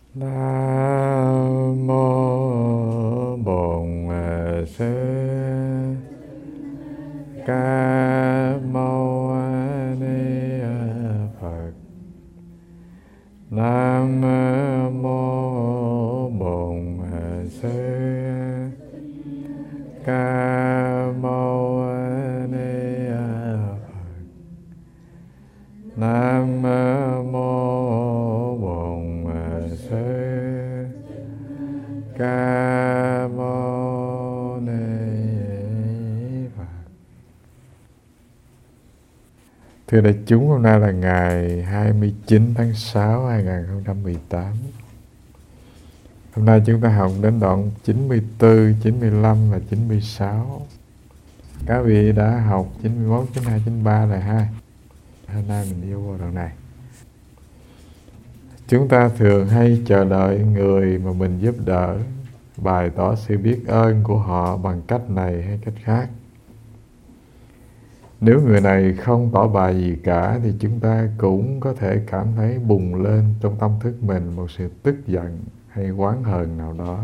Nam mô Bổn Sư Ca Mâu Ni Phật. Nam mô Bổn Sư Ca Mâu Ni Phật. Nam mô Bổn Sư Ca Mâu Ni Phật. Thưa đại chúng, hôm nay là ngày 29 tháng 6 2018. Hôm nay chúng ta học đến đoạn 94, 95 và 96. Các vị đã học 91, 92, 93 rồi ha. Hôm nay mình yêu vào đoạn này. Chúng ta thường hay chờ đợi người mà mình giúp đỡ bày tỏ sự biết ơn của họ bằng cách này hay cách khác. Nếu người này không tỏ bày gì cả thì chúng ta cũng có thể cảm thấy bùng lên trong tâm thức mình một sự tức giận hay oán hờn nào đó.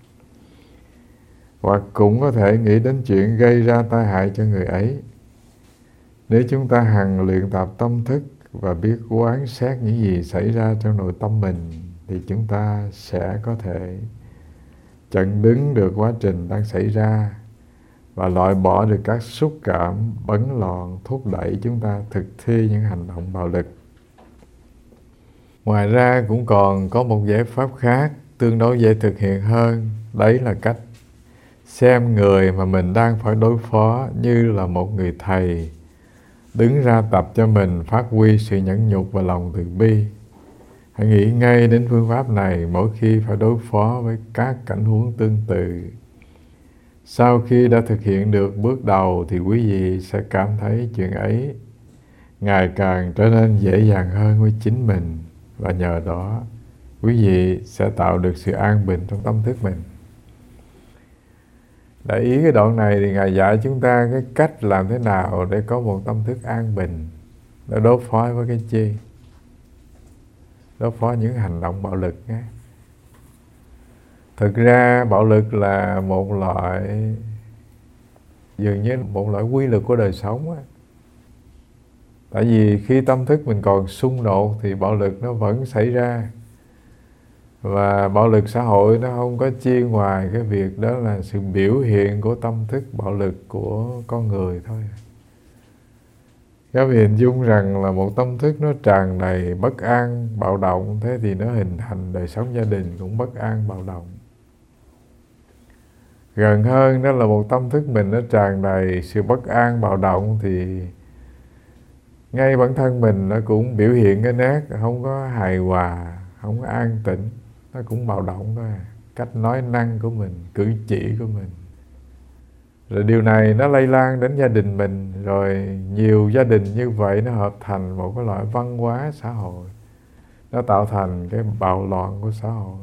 Hoặc cũng có thể nghĩ đến chuyện gây ra tai hại cho người ấy. Nếu chúng ta hằng luyện tập tâm thức và biết quán xét những gì xảy ra trong nội tâm mình thì chúng ta sẽ có thể chặn đứng được quá trình đang xảy ra và loại bỏ được các xúc cảm bấn loạn thúc đẩy chúng ta thực thi những hành động bạo lực. Ngoài ra cũng còn có một giải pháp khác tương đối dễ thực hiện hơn, đấy là cách xem người mà mình đang phải đối phó như là một người thầy đứng ra tập cho mình phát huy sự nhẫn nhục và lòng từ bi. Hãy nghĩ ngay đến phương pháp này mỗi khi phải đối phó với các cảnh huống tương tự. Sau khi đã thực hiện được bước đầu thì quý vị sẽ cảm thấy chuyện ấy ngày càng trở nên dễ dàng hơn với chính mình, và nhờ đó quý vị sẽ tạo được sự an bình trong tâm thức mình. Để ý cái đoạn này thì Ngài dạy chúng ta cái cách làm thế nào để có một tâm thức an bình, để đối phó với cái chi? Đối phó những hành động bạo lực nhé. Thực ra bạo lực là một loại, dường như một loại quy luật của đời sống á. Tại vì khi tâm thức mình còn xung đột thì bạo lực nó vẫn xảy ra. Và bạo lực xã hội nó không có chia ngoài cái việc đó là sự biểu hiện của tâm thức bạo lực của con người thôi. Các vị hình dung rằng là một tâm thức nó tràn đầy bất an, bạo động, thế thì nó hình thành đời sống gia đình cũng bất an, bạo động. Gần hơn đó là một tâm thức mình nó tràn đầy sự bất an, bạo động thì ngay bản thân mình nó cũng biểu hiện cái nét không có hài hòa, không có an tĩnh, nó cũng bạo động thôi. Cách nói năng của mình, cử chỉ của mình. Rồi điều này nó lây lan đến gia đình mình, rồi nhiều gia đình như vậy nó hợp thành một cái loại văn hóa xã hội. Nó tạo thành cái bạo loạn của xã hội.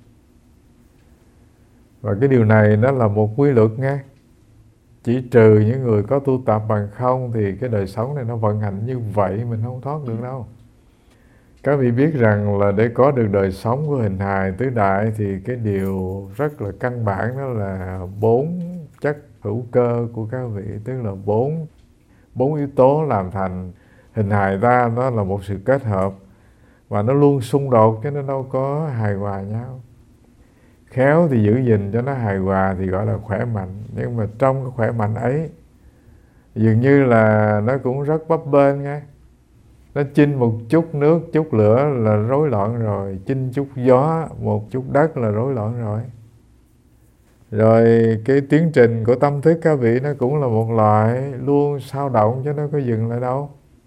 Và cái điều này nó là một quy luật nghe. Chỉ trừ những người có tu tập, bằng không thì cái đời sống này nó vận hành như vậy mình không thoát được đâu. Các vị biết rằng là để có được đời sống của hình hài tứ đại thì cái điều rất là căn bản đó là 4 chất hữu cơ của các vị, tức là bốn yếu tố làm thành hình hài ta, nó là một sự kết hợp và nó luôn xung đột chứ nó đâu có hài hòa nhau. Khéo thì giữ gìn cho nó hài hòa thì gọi là khỏe mạnh, nhưng mà trong cái khỏe mạnh ấy dường như là nó cũng rất bấp bênh nghe. Nó chinh một chút nước, chút lửa là rối loạn rồi, chinh chút gió, một chút đất là rối loạn rồi. Rồi cái tiến trình của tâm thức các vị nó cũng là một loại luôn sao động chứ nó có dừng lại đâu.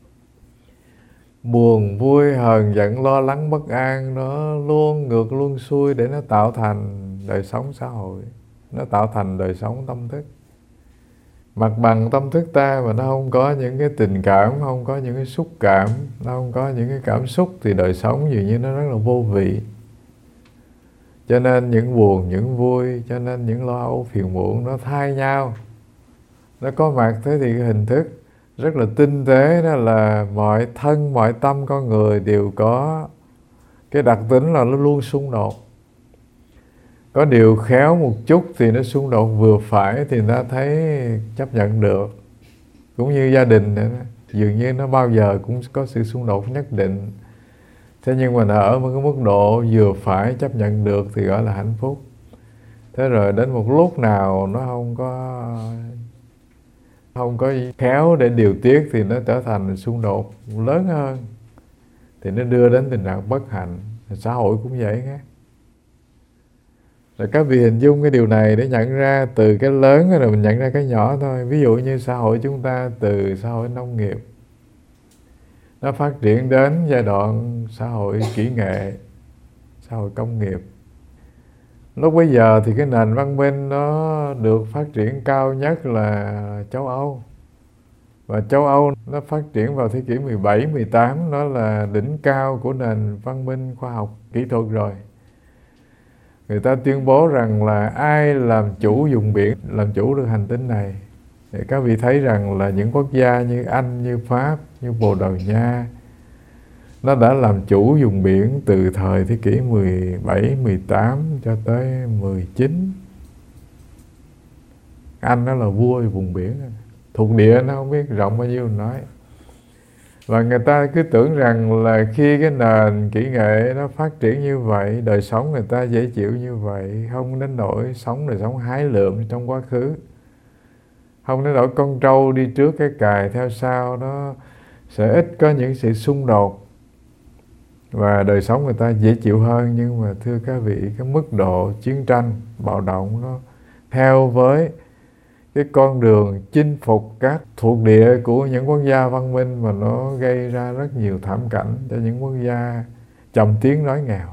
Buồn, vui, hờn, giận, lo lắng, bất an nó luôn ngược luôn xuôi để nó tạo thành đời sống xã hội, nó tạo thành đời sống tâm thức. Mặt bằng tâm thức ta mà nó không có những cái tình cảm, không có những cái xúc cảm, nó không có những cái cảm xúc thì đời sống dường như nó rất là vô vị. Cho nên những buồn, những vui, cho nên những lo âu, phiền muộn nó thay nhau. Nó có mặt thế thì cái hình thức rất là tinh tế, đó là mọi thân, mọi tâm con người đều có cái đặc tính là nó luôn xung đột. Có điều khéo một chút thì nó xung đột vừa phải thì nó thấy chấp nhận được. Cũng như gia đình nữa, dường như nó bao giờ cũng có sự xung đột nhất định. Thế nhưng mà nó ở một cái mức độ vừa phải chấp nhận được thì gọi là hạnh phúc. Thế rồi đến một lúc nào nó không có khéo để điều tiết thì nó trở thành xung đột lớn hơn, thì nó đưa đến tình trạng bất hạnh. Xã hội cũng vậy nghe. Rồi các vị hình dung cái điều này để nhận ra từ cái lớn rồi mình nhận ra cái nhỏ thôi. Ví dụ như xã hội chúng ta từ xã hội nông nghiệp, nó phát triển đến giai đoạn xã hội kỹ nghệ, xã hội công nghiệp. Lúc bấy giờ thì cái nền văn minh nó được phát triển cao nhất là châu Âu. Và châu Âu nó phát triển vào thế kỷ 17, 18, nó là đỉnh cao của nền văn minh khoa học kỹ thuật rồi. Người ta tuyên bố rằng là ai làm chủ vùng biển, làm chủ được hành tinh này. Để các vị thấy rằng là những quốc gia như Anh, như Pháp, như Bồ Đào Nha, nó đã làm chủ vùng biển từ thời thế kỷ 17, 18 cho tới 19. Anh nó là vua vùng biển, thuộc địa nó không biết rộng bao nhiêu nói. Và người ta cứ tưởng rằng là khi cái nền kỹ nghệ nó phát triển như vậy, đời sống người ta dễ chịu như vậy, không đến nỗi đời sống hái lượm trong quá khứ, không đến nỗi con trâu đi trước cái cài theo sau, nó sẽ ít có những sự xung đột và đời sống người ta dễ chịu hơn. Nhưng mà thưa các vị, cái mức độ chiến tranh, bạo động nó theo với cái con đường chinh phục các thuộc địa của những quốc gia văn minh, mà nó gây ra rất nhiều thảm cảnh cho những quốc gia chậm tiếng nói nghèo.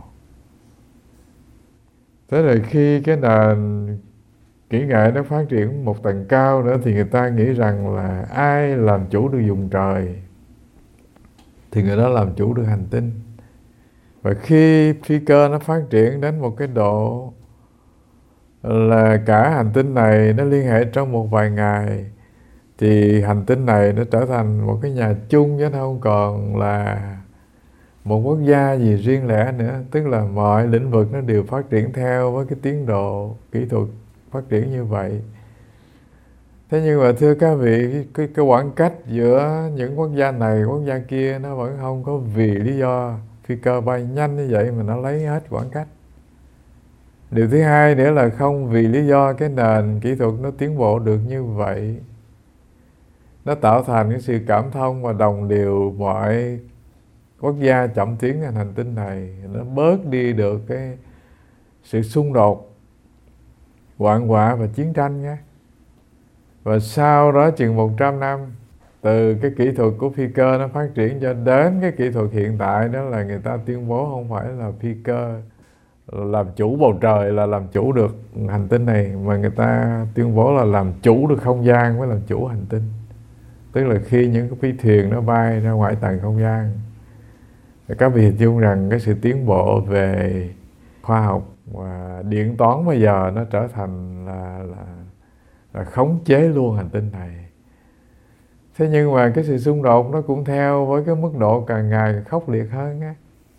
Thế rồi khi cái nền kỹ nghệ nó phát triển một tầng cao nữa thì người ta nghĩ rằng là ai làm chủ được vùng trời thì người đó làm chủ được hành tinh. Và khi phi cơ nó phát triển đến một cái độ là cả hành tinh này nó liên hệ trong một vài ngày, thì hành tinh này nó trở thành một cái nhà chung, chứ nó không còn là một quốc gia gì riêng lẻ nữa. Tức là mọi lĩnh vực nó đều phát triển theo với cái tiến độ kỹ thuật phát triển như vậy. Thế nhưng mà thưa các vị, cái khoảng cách giữa những quốc gia này quốc gia kia nó vẫn không có vì lý do phi cơ bay nhanh như vậy mà nó lấy hết khoảng cách. Điều thứ hai nữa là không vì lý do cái nền kỹ thuật nó tiến bộ được như vậy, nó tạo thành cái sự cảm thông và đồng điều mọi quốc gia chậm tiến trên hành tinh này, nó bớt đi được cái sự xung đột, hoạn họa và chiến tranh nhé. Và sau đó chừng 100 năm, từ cái kỹ thuật của phi cơ nó phát triển cho đến cái kỹ thuật hiện tại, đó là người ta tuyên bố không phải là phi cơ làm chủ bầu trời là làm chủ được hành tinh này, mà người ta tuyên bố là làm chủ được không gian mới làm chủ hành tinh. Tức là khi những cái phi thuyền nó bay ra ngoài tầng không gian, các vị hình dung rằng cái sự tiến bộ về khoa học và điện toán bây giờ nó trở thành là khống chế luôn hành tinh này. Thế nhưng mà cái sự xung đột nó cũng theo với cái mức độ càng ngày càng khốc liệt hơn á.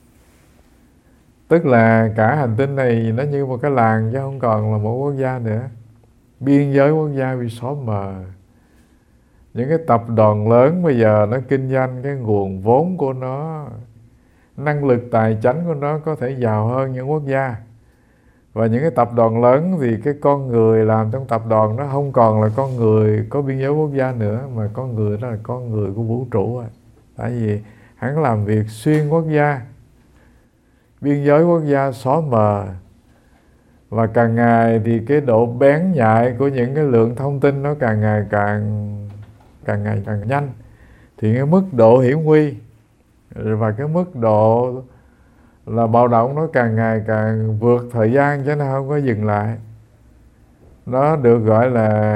Tức là cả hành tinh này nó như một cái làng chứ không còn là một quốc gia nữa. Biên giới quốc gia bị xóa mờ. Những cái tập đoàn lớn bây giờ nó kinh doanh cái nguồn vốn của nó, năng lực tài chánh của nó có thể giàu hơn những quốc gia. Và những cái tập đoàn lớn thì cái con người làm trong tập đoàn nó không còn là con người có biên giới quốc gia nữa, mà con người đó là con người của vũ trụ rồi. Tại vì hắn làm việc xuyên quốc gia, biên giới quốc gia xóa mờ. Và càng ngày thì cái độ bén nhạy của những cái lượng thông tin nó càng ngày càng nhanh. Thì cái mức độ hiểm nguy và cái mức độ là bạo động nó càng ngày càng vượt thời gian, chứ nó không có dừng lại. Nó được gọi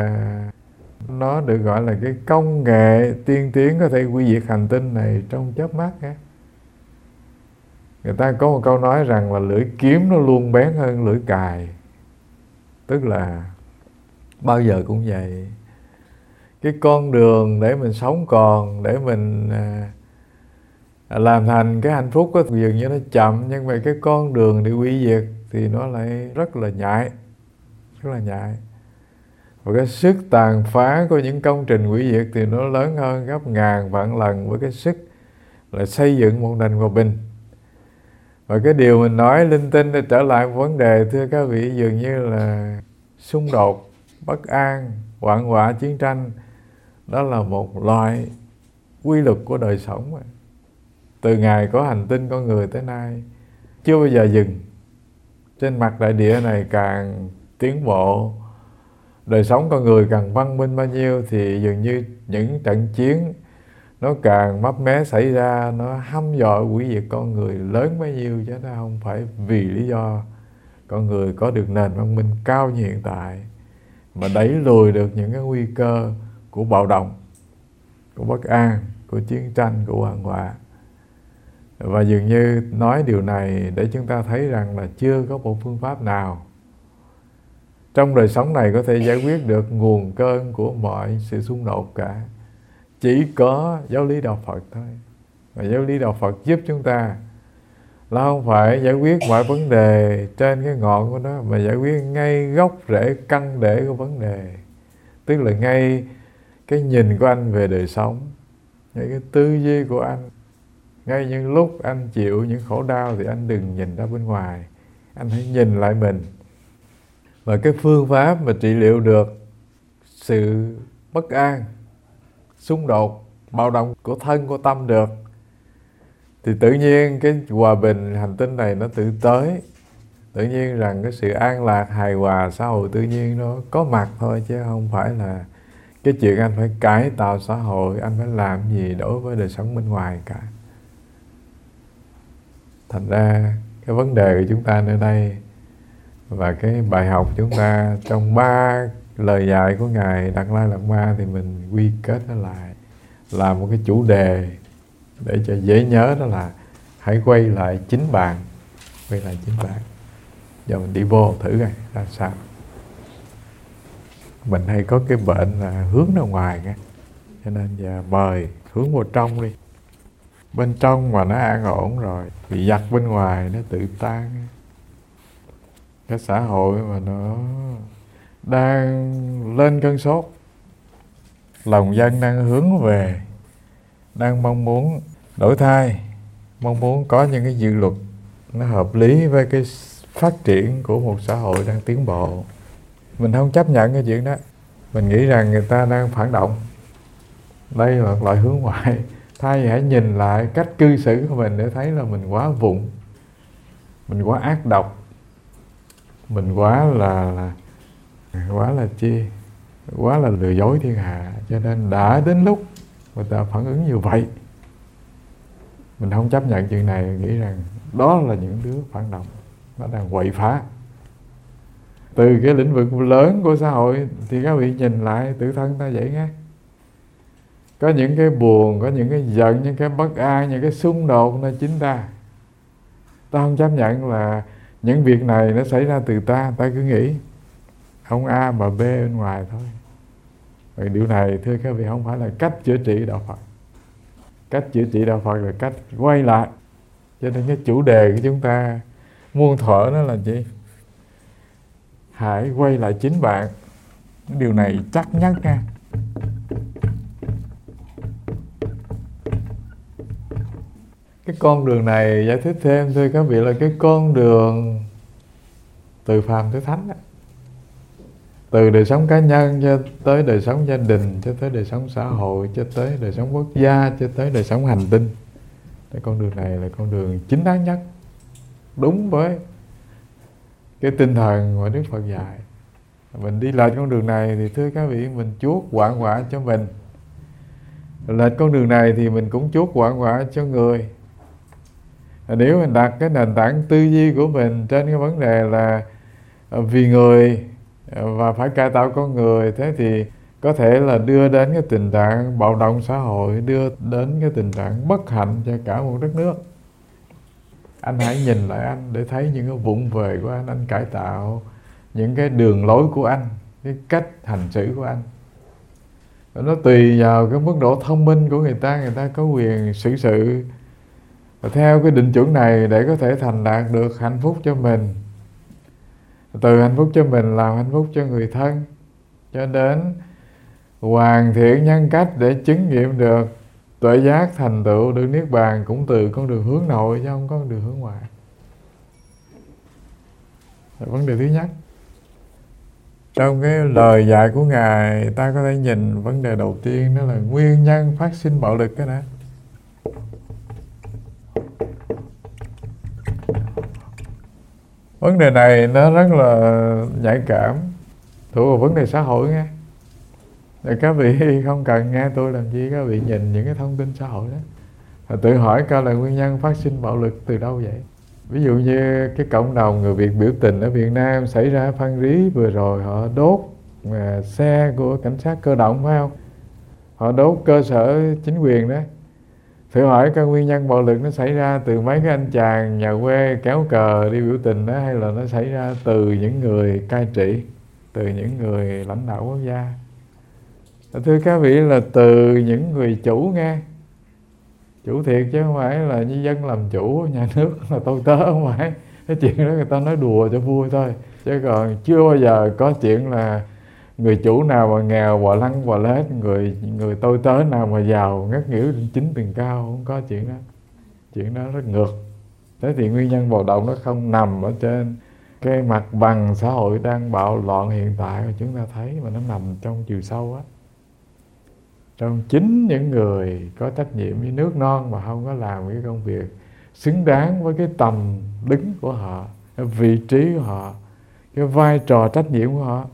là cái công nghệ tiên tiến có thể hủy diệt hành tinh này trong chớp mắt á. Người ta có một câu nói rằng là lưỡi kiếm nó luôn bén hơn lưỡi cài. Tức là bao giờ cũng vậy. Cái con đường để mình sống còn, để mình làm thành cái hạnh phúc có dường như nó chậm, nhưng mà cái con đường để hủy diệt thì nó lại rất là nhạy, rất là nhạy. Và cái sức tàn phá của những công trình hủy diệt thì nó lớn hơn gấp ngàn vạn lần với cái sức là xây dựng một nền hòa bình. Và cái điều mình nói linh tinh để trở lại một vấn đề, thưa các vị, dường như là xung đột, bất an, hoạn họa, chiến tranh, đó là một loại quy luật của đời sống. Từ ngày có hành tinh con người tới nay chưa bao giờ dừng. Trên mặt đại địa này càng tiến bộ, đời sống con người càng văn minh bao nhiêu, thì dường như những trận chiến nó càng mấp mé xảy ra, nó hăm dọa hủy diệt con người lớn bấy nhiêu, chứ nó không phải vì lý do con người có được nền văn minh cao như hiện tại mà đẩy lùi được những cái nguy cơ của bạo động, của bất an, của chiến tranh, của hoạn họa. Và dường như nói điều này để chúng ta thấy rằng là chưa có một phương pháp nào trong đời sống này có thể giải quyết được nguồn cơn của mọi sự xung đột cả. Chỉ có giáo lý đạo Phật thôi. Và giáo lý đạo Phật giúp chúng ta là không phải giải quyết mọi vấn đề trên cái ngọn của nó, mà giải quyết ngay gốc rễ căn để của vấn đề. Tức là ngay cái nhìn của anh về đời sống, ngay cái tư duy của anh. Ngay những lúc anh chịu những khổ đau thì anh đừng nhìn ra bên ngoài, anh hãy nhìn lại mình. Và cái phương pháp mà trị liệu được sự bất an, xung đột, bạo động của thân, của tâm được, thì tự nhiên cái hòa bình hành tinh này nó tự tới. Tự nhiên rằng cái sự an lạc, hài hòa xã hội tự nhiên nó có mặt thôi, chứ không phải là cái chuyện anh phải cải tạo xã hội, anh phải làm gì đối với đời sống bên ngoài cả. Thành ra cái vấn đề của chúng ta nơi đây và cái bài học chúng ta trong 3 lời dạy của Ngài Đạt Lai Lạt Ma thì mình quy kết nó lại là một cái chủ đề để cho dễ nhớ, đó là hãy quay lại chính bạn. Quay lại chính bạn. Giờ mình đi vô thử coi ra sao. Mình hay có cái bệnh là hướng ra ngoài nghe, cho nên giờ mời hướng vào trong đi. Bên trong mà nó an ổn rồi thì giặt bên ngoài nó tự tan. Cái xã hội mà nó đang lên cơn sốt, lòng dân đang hướng về, đang mong muốn đổi thay, mong muốn có những cái dự luật nó hợp lý với cái phát triển của một xã hội đang tiến bộ. Mình không chấp nhận cái chuyện đó. Mình nghĩ rằng người ta đang phản động. Đây là một loại hướng ngoại. Thay vì hãy nhìn lại cách cư xử của mình để thấy là mình quá vụng, mình quá ác độc, mình quá là chi, quá là lừa dối thiên hạ. Cho nên đã đến lúc người ta phản ứng như vậy. Mình không chấp nhận chuyện này, nghĩ rằng đó là những đứa phản động, nó đang quậy phá. Từ cái lĩnh vực lớn của xã hội thì các vị nhìn lại tự thân ta vậy nghe. Có những cái buồn, có những cái giận, những cái bất an, những cái xung đột nó chính ta. Ta không chấp nhận là những việc này nó xảy ra từ ta. Ta cứ nghĩ ông A mà B bên ngoài thôi. Và điều này thưa các vị không phải là cách chữa trị đạo Phật. Cách chữa trị đạo Phật là cách quay lại. Cho nên cái chủ đề của chúng ta muôn thuở đó là gì? Hãy quay lại chính bạn. Điều này chắc nhất nha. Cái con đường này giải thích thêm thưa các vị là cái con đường từ phàm tới thánh đó. Từ đời sống cá nhân cho tới đời sống gia đình, cho tới đời sống xã hội, cho tới đời sống quốc gia, cho tới đời sống hành tinh. Cái con đường này là con đường chính đáng nhất, đúng với cái tinh thần mà Đức Phật dạy. Mình đi lệch con đường này thì thưa các vị, mình chuốc hoạn họa cho mình. Lệch con đường này thì mình cũng chuốc hoạn họa cho người. Nếu mình đặt cái nền tảng tư duy của mình trên cái vấn đề là vì người và phải cải tạo con người, thế thì có thể là đưa đến cái tình trạng bạo động xã hội, đưa đến cái tình trạng bất hạnh cho cả một đất nước. Anh hãy nhìn lại anh để thấy những cái vụng về của anh cải tạo những cái đường lối của anh, cái cách hành xử của anh. Nó tùy vào cái mức độ thông minh của người ta có quyền xử sự Theo cái định chuẩn này, để có thể thành đạt được hạnh phúc cho mình, từ hạnh phúc cho mình làm hạnh phúc cho người thân, cho đến hoàn thiện nhân cách để chứng nghiệm được tuệ giác, thành tựu được niết bàn, cũng từ con đường hướng nội chứ không có con đường hướng ngoại. Là vấn đề thứ nhất. Trong cái lời dạy của Ngài, ta có thể nhìn vấn đề đầu tiên đó là nguyên nhân phát sinh bạo lực cái đã. Vấn đề này nó rất là nhạy cảm, thuộc vào vấn đề xã hội nghe. Để các vị không cần nghe tôi làm gì, các vị nhìn những cái thông tin xã hội đó, tự hỏi coi là nguyên nhân phát sinh bạo lực từ đâu vậy. Ví dụ như cái cộng đồng người Việt biểu tình ở Việt Nam xảy ra Phan Rí vừa rồi, họ đốt xe của cảnh sát cơ động, phải không? Họ đốt cơ sở chính quyền đó. Thử hỏi cái nguyên nhân bạo lực nó xảy ra từ mấy cái anh chàng nhà quê kéo cờ đi biểu tình đó, hay là nó xảy ra từ những người cai trị, từ những người lãnh đạo quốc gia? Thưa các vị, là từ những người chủ nghe. Chủ thiệt chứ không phải là như dân làm chủ, nhà nước là tôi tớ, không phải. Cái chuyện đó người ta nói đùa cho vui thôi. Chứ còn chưa bao giờ có chuyện là người chủ nào mà nghèo bò lăn bò lết, người tôi tớ nào mà giàu ngất nghỉu chính tiền cao, không có chuyện đó. Chuyện đó rất ngược. Thế thì nguyên nhân bạo động nó không nằm ở trên cái mặt bằng xã hội đang bạo loạn hiện tại mà chúng ta thấy, mà nó nằm trong chiều sâu á, trong chính những người có trách nhiệm với nước non mà không có làm cái công việc xứng đáng với cái tầm đứng của họ, cái vị trí của họ, cái vai trò trách nhiệm của họ.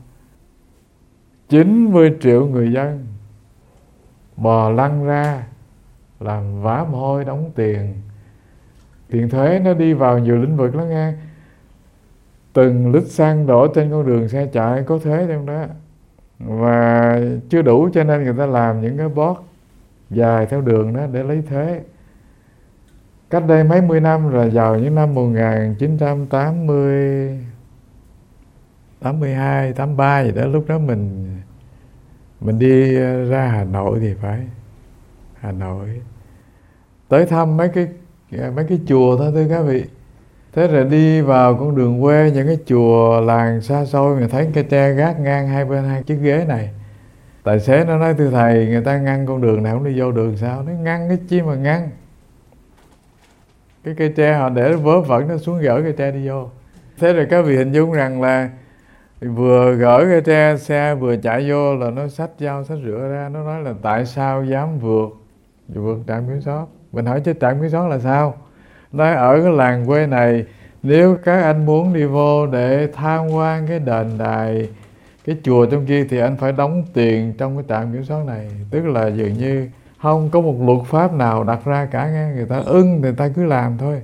90 triệu người dân bò lăn ra làm vã mồ hôi đóng tiền. Tiền thuế nó đi vào nhiều lĩnh vực lắm nghe. Từng lít xăng đổ trên con đường xe chạy có thuế trong đó. Và chưa đủ cho nên người ta làm những cái bót dài theo đường đó để lấy thuế. Cách đây mấy mươi năm là vào những năm 1980, 82, 83 gì đó, lúc đó mình đi ra Hà Nội thì phải. Hà Nội tới thăm mấy cái chùa thôi thưa các vị. Thế rồi đi vào con đường quê, những cái chùa làng xa xôi, mình thấy cây tre gác ngang hai bên hai chiếc ghế này. Tài xế nó nói: thưa thầy, người ta ngăn con đường này không đi vô đường sao? Nó ngăn cái chi mà ngăn. Cái cây tre họ để nó vớ vẩn, nó xuống gỡ cây tre đi vô. Thế rồi các vị hình dung rằng là vừa gỡ cây tre, xe vừa chạy vô là nó xách dao xách rửa ra. Nó nói là tại sao dám vượt trạm kiểm soát. Mình hỏi chứ trạm kiểm soát là sao? Nói ở cái làng quê này, nếu các anh muốn đi vô để tham quan cái đền đài, cái chùa trong kia, thì anh phải đóng tiền trong cái trạm kiểm soát này. Tức là dường như không có một luật pháp nào đặt ra cả nghe. Người ta ưng thì người ta cứ làm thôi.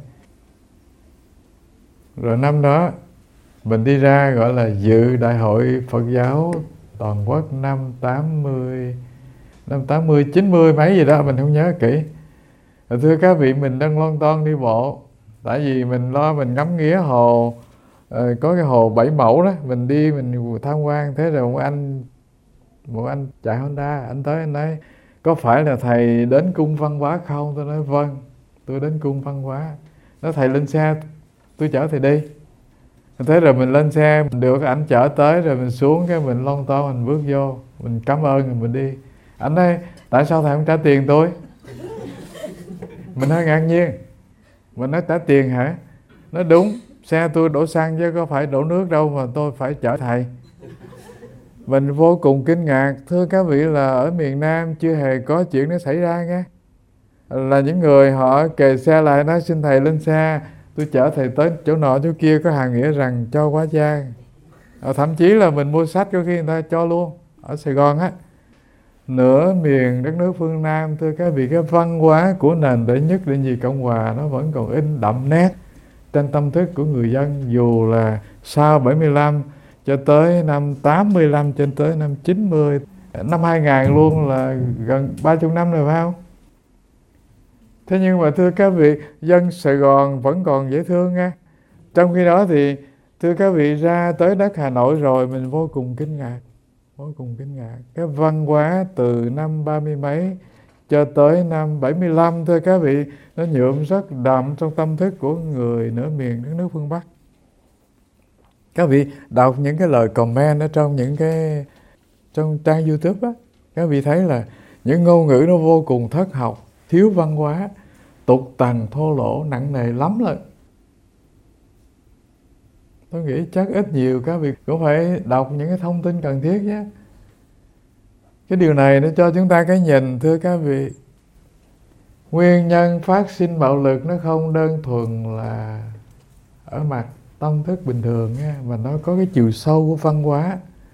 Rồi năm đó mình đi ra gọi là dự Đại hội Phật giáo toàn quốc năm 80, 90 mấy gì đó, mình không nhớ kỹ. Thưa các vị, mình đang lon ton đi bộ. Tại vì mình lo mình ngắm nghía hồ, có cái hồ 7 mẫu đó. Mình đi mình tham quan. Thế rồi một anh chạy Honda, anh tới anh nói: có phải là thầy đến cung văn hóa không? Tôi nói vâng, tôi đến cung văn hóa. Nói thầy lên xe, tôi chở thầy đi. Thế rồi mình lên xe, mình được ảnh chở tới, rồi mình xuống, cái mình lon ton mình bước vô, mình cảm ơn rồi mình đi. Anh nói: tại sao thầy không trả tiền tôi? Mình hơi ngạc nhiên. Mình nói: trả tiền hả? Nói đúng, xe tôi đổ xăng chứ có phải đổ nước đâu mà tôi phải chở thầy. Mình vô cùng kinh ngạc. Thưa các vị, là ở miền Nam chưa hề có chuyện đó xảy ra nghe. Là những người họ kề xe lại nói: xin thầy lên xe, tôi chở thầy tới chỗ nọ chỗ kia, có hàng nghĩa rằng cho quá trang. Thậm chí là mình mua sách có khi người ta cho luôn. Ở Sài Gòn á, nửa miền đất nước phương Nam, thưa các vị, cái văn hóa của nền đệ nhất định nhì Cộng Hòa nó vẫn còn in đậm nét trên tâm thức của người dân. Dù là sau 75 cho tới năm 85 cho tới năm 90, năm 2000 luôn, là gần 30 năm rồi phải không? Thế nhưng mà thưa các vị, dân Sài Gòn vẫn còn dễ thương nha. Trong khi đó thì thưa các vị, ra tới đất Hà Nội rồi mình vô cùng kinh ngạc. Vô cùng kinh ngạc. Cái văn hóa từ năm 30 mấy cho tới năm 75, thưa các vị, nó nhuộm rất đậm trong tâm thức của người nửa miền đất nước phương Bắc. Các vị đọc những cái lời comment ở trong trong trang YouTube á, các vị thấy là những ngôn ngữ nó vô cùng thất học, thiếu văn hóa, tục tằn thô lỗ, nặng nề lắm rồi. Tôi nghĩ chắc ít nhiều các vị cũng phải đọc những cái thông tin cần thiết nhé. Cái điều này nó cho chúng ta cái nhìn, thưa các vị. Nguyên nhân phát sinh bạo lực nó không đơn thuần là ở mặt tâm thức bình thường nha, mà nó có cái chiều sâu của văn hóa,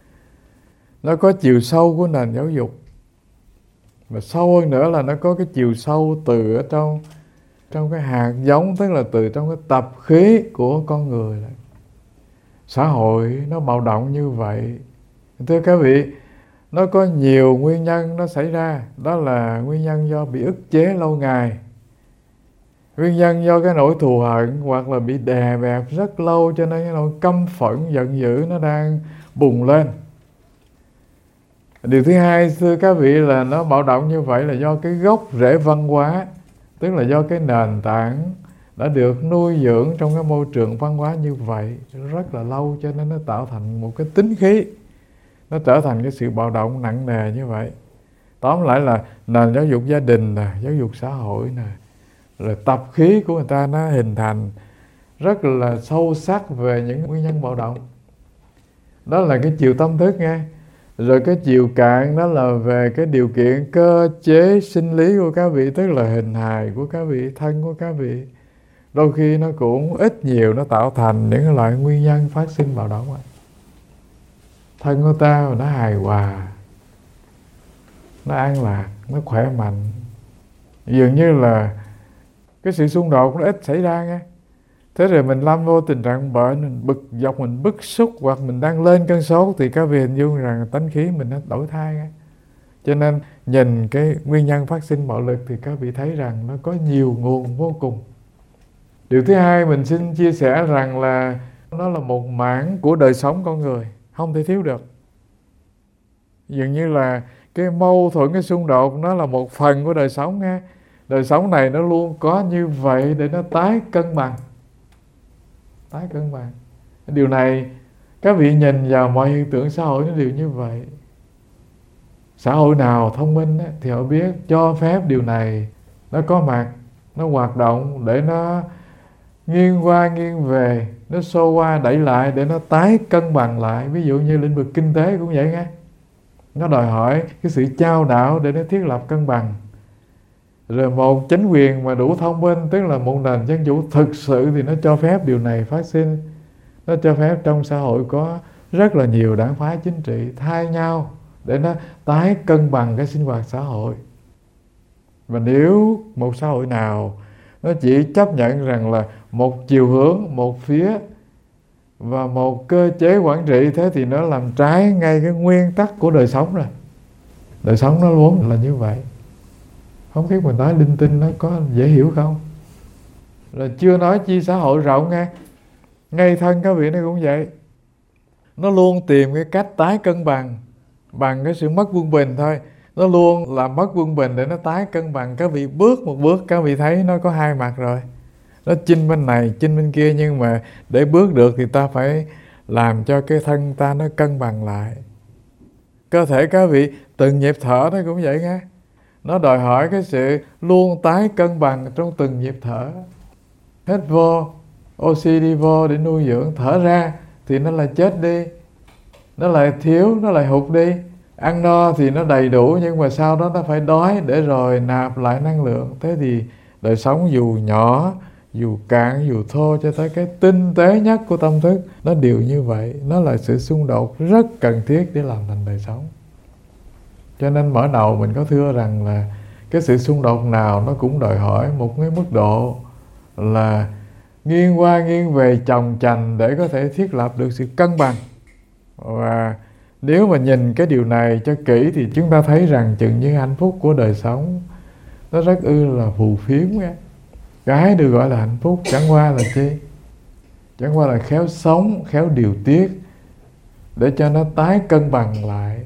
nó có chiều sâu của nền giáo dục, và sâu hơn nữa là nó có cái chiều sâu từ ở trong cái hạt giống, tức là từ trong cái tập khí của con người. Xã hội nó bạo động như vậy, thưa các vị, nó có nhiều nguyên nhân nó xảy ra. Đó là nguyên nhân do bị ức chế lâu ngày, nguyên nhân do cái nỗi thù hận, hoặc là bị đè bẹp rất lâu, cho nên cái nỗi căm phẫn, giận dữ nó đang bùng lên. Điều thứ hai, thưa các vị, là nó bạo động như vậy là do cái gốc rễ văn hóa, tức là do cái nền tảng đã được nuôi dưỡng trong cái môi trường văn hóa như vậy rất là lâu, cho nên nó tạo thành một cái tính khí, nó trở thành cái sự bạo động nặng nề như vậy. Tóm lại là nền giáo dục gia đình nè, giáo dục xã hội nè, rồi tập khí của người ta nó hình thành rất là sâu sắc về những nguyên nhân bạo động. Đó là cái chiều tâm thức nghe. Rồi cái chiều cạn đó là về cái điều kiện cơ chế sinh lý của các vị, tức là hình hài của các vị, thân của các vị. Đôi khi nó cũng ít nhiều nó tạo thành những loại nguyên nhân phát sinh bạo động. Thân của ta nó hài hòa, nó an lạc, nó khỏe mạnh, dường như là cái sự xung đột nó ít xảy ra nghe. Thế rồi mình lâm vô tình trạng bệnh, mình bực dọc, mình bức xúc, hoặc mình đang lên cơn sốt, thì các vị hình dung rằng tánh khí mình nó đổi thay nghe. Cho nên nhìn cái nguyên nhân phát sinh bạo lực thì các vị thấy rằng nó có nhiều nguồn vô cùng. Điều thứ hai mình xin chia sẻ rằng là nó là một mảng của đời sống con người, không thể thiếu được. Dường như là cái mâu thuẫn, cái xung đột nó là một phần của đời sống nghe. Đời sống này nó luôn có như vậy để nó tái cân bằng. Tái cân bằng. Điều này các vị nhìn vào mọi hiện tượng xã hội nó đều như vậy. Xã hội nào thông minh thì họ biết cho phép điều này nó có mặt, nó hoạt động để nó nghiêng qua nghiêng về, nó xô qua đẩy lại để nó tái cân bằng lại. Ví dụ như lĩnh vực kinh tế cũng vậy nghe. Nó đòi hỏi cái sự chao đảo để nó thiết lập cân bằng. Rồi một chính quyền mà đủ thông minh, tức là một nền dân chủ thực sự, thì nó cho phép điều này phát sinh. Nó cho phép trong xã hội có rất là nhiều đảng phái chính trị thay nhau để nó tái cân bằng cái sinh hoạt xã hội. Và nếu một xã hội nào nó chỉ chấp nhận rằng là một chiều hướng, một phía và một cơ chế quản trị, thế thì nó làm trái ngay cái nguyên tắc của đời sống rồi. Đời sống nó vốn là như vậy. Không biết mình nói linh tinh nó có dễ hiểu không? Rồi chưa nói chi xã hội rộng nghe. Ngay thân các vị nó cũng vậy. Nó luôn tìm cái cách tái cân bằng bằng cái sự mất quân bình thôi. Nó luôn làm mất quân bình để nó tái cân bằng. Các vị bước một bước các vị thấy nó có hai mặt rồi. Nó chinh bên này, chinh bên kia, nhưng mà để bước được thì ta phải làm cho cái thân ta nó cân bằng lại. Cơ thể các vị từng nhịp thở nó cũng vậy nghe. Nó đòi hỏi cái sự luôn tái cân bằng trong từng nhịp thở. Hít vô, oxy đi vô để nuôi dưỡng, thở ra thì nó lại chết đi, nó lại thiếu, nó lại hụt đi. Ăn no thì nó đầy đủ, nhưng mà sau đó nó phải đói để rồi nạp lại năng lượng. Thế thì đời sống dù nhỏ, dù cạn, dù thô, cho tới cái tinh tế nhất của tâm thức, nó đều như vậy. Nó là sự xung đột rất cần thiết để làm thành đời sống. Cho nên mở đầu mình có thưa rằng là cái sự xung đột nào nó cũng đòi hỏi một cái mức độ là nghiêng qua nghiêng về, chồng chành để có thể thiết lập được sự cân bằng. Và nếu mà nhìn cái điều này cho kỹ thì chúng ta thấy rằng chừng như hạnh phúc của đời sống nó rất là phù phiếm. Cái được gọi là hạnh phúc chẳng qua là chi? Chẳng qua là khéo sống, khéo điều tiết để cho nó tái cân bằng lại.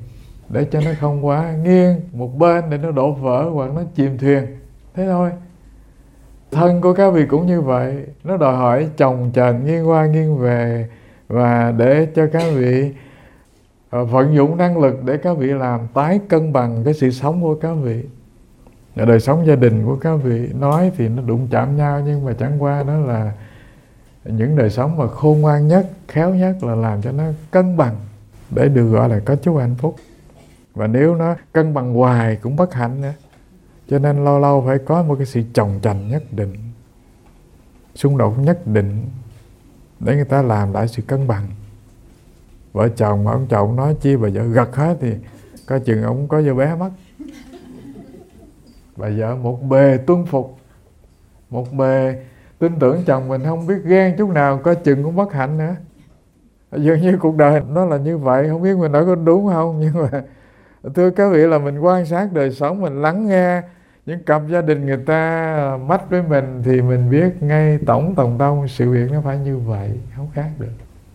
để cho nó không quá nghiêng một bên để nó đổ vỡ hoặc nó chìm thuyền. Thế thôi. Thân của các vị cũng như vậy, nó đòi hỏi chồng chành nghiêng qua nghiêng về, và để cho các vị vận dụng năng lực để các vị làm tái cân bằng cái sự sống của các vị. Đời sống gia đình của các vị nói thì nó đụng chạm nhau, nhưng mà chẳng qua đó là những đời sống mà khôn ngoan nhất, khéo nhất là làm cho nó cân bằng để được gọi là có chút hạnh phúc. Và nếu nó cân bằng hoài cũng bất hạnh nữa. Cho nên lâu lâu phải có một cái sự chồng chành nhất định, xung đột nhất định để người ta làm lại sự cân bằng. Vợ chồng mà ông chồng nói chi bà vợ gật hết thì coi chừng ông có vợ bé mất. Bà vợ một bề tuân phục, một bề tin tưởng chồng mình, không biết ghen chút nào, coi chừng cũng bất hạnh nữa. Dường như cuộc đời nó là như vậy. Không biết mình nói có đúng không, nhưng mà thưa các vị là mình quan sát đời sống, mình lắng nghe những cặp gia đình người ta mách với mình thì mình biết ngay tổng tông sự việc nó phải như vậy, không khác được.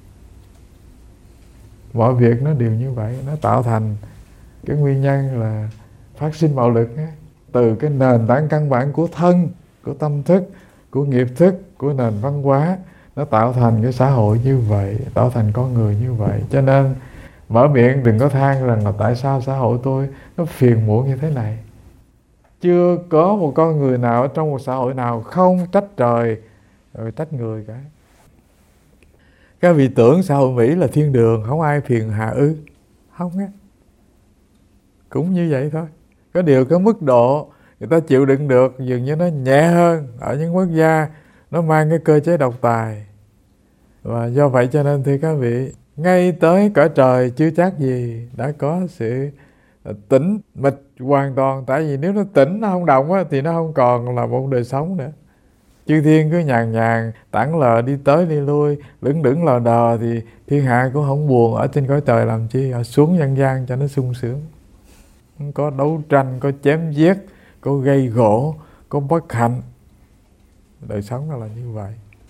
Mọi việc nó đều như vậy, nó tạo thành cái nguyên nhân là phát sinh bạo lực ấy. Từ cái nền tảng căn bản của thân, của tâm thức, của nghiệp thức, của nền văn hóa, nó tạo thành cái xã hội như vậy, tạo thành con người như vậy. Cho nên mở miệng đừng có than rằng là tại sao xã hội tôi nó phiền muộn như thế này. Chưa có một con người nào ở trong một xã hội nào không trách trời rồi trách người cả. Các vị tưởng xã hội Mỹ là thiên đường, không ai phiền hà ư? Không á. Cũng như vậy thôi. Có điều cái mức độ người ta chịu đựng được dường như nó nhẹ hơn ở những quốc gia nó mang cái cơ chế độc tài. Và do vậy cho nên thưa các vị, ngay tới cõi trời chưa chắc gì đã có sự tĩnh mịch hoàn toàn. Tại vì nếu nó tĩnh, nó không động á, thì nó không còn là một đời sống nữa. Chư thiên cứ nhàn nhàn tản lờ đi tới đi lui, lững đững lờ đờ, thì thiên hạ cũng không buồn ở trên cõi trời làm chi. Họ xuống nhân gian cho nó sung sướng. Có đấu tranh, có chém giết, có gây gỗ, có bất hạnh. Đời sống nó là như vậy.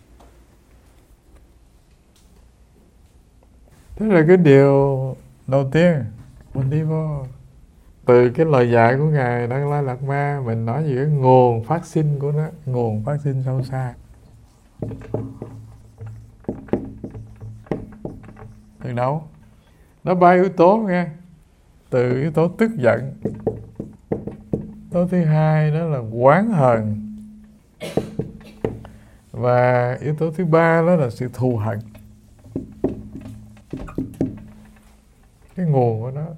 Thế là cái điều đầu tiên mình đi vô từ cái lời dạy của Ngài Đăng Lai Lạt Ma, mình nói về cái nguồn phát sinh của nó, nguồn phát sinh sâu xa. Từ đâu? Nó ba yếu tố nghe. Từ yếu tố tức giận. Yếu tố thứ hai đó là oán hờn. Và yếu tố thứ ba đó là sự thù hận. Cái nguồn của nó.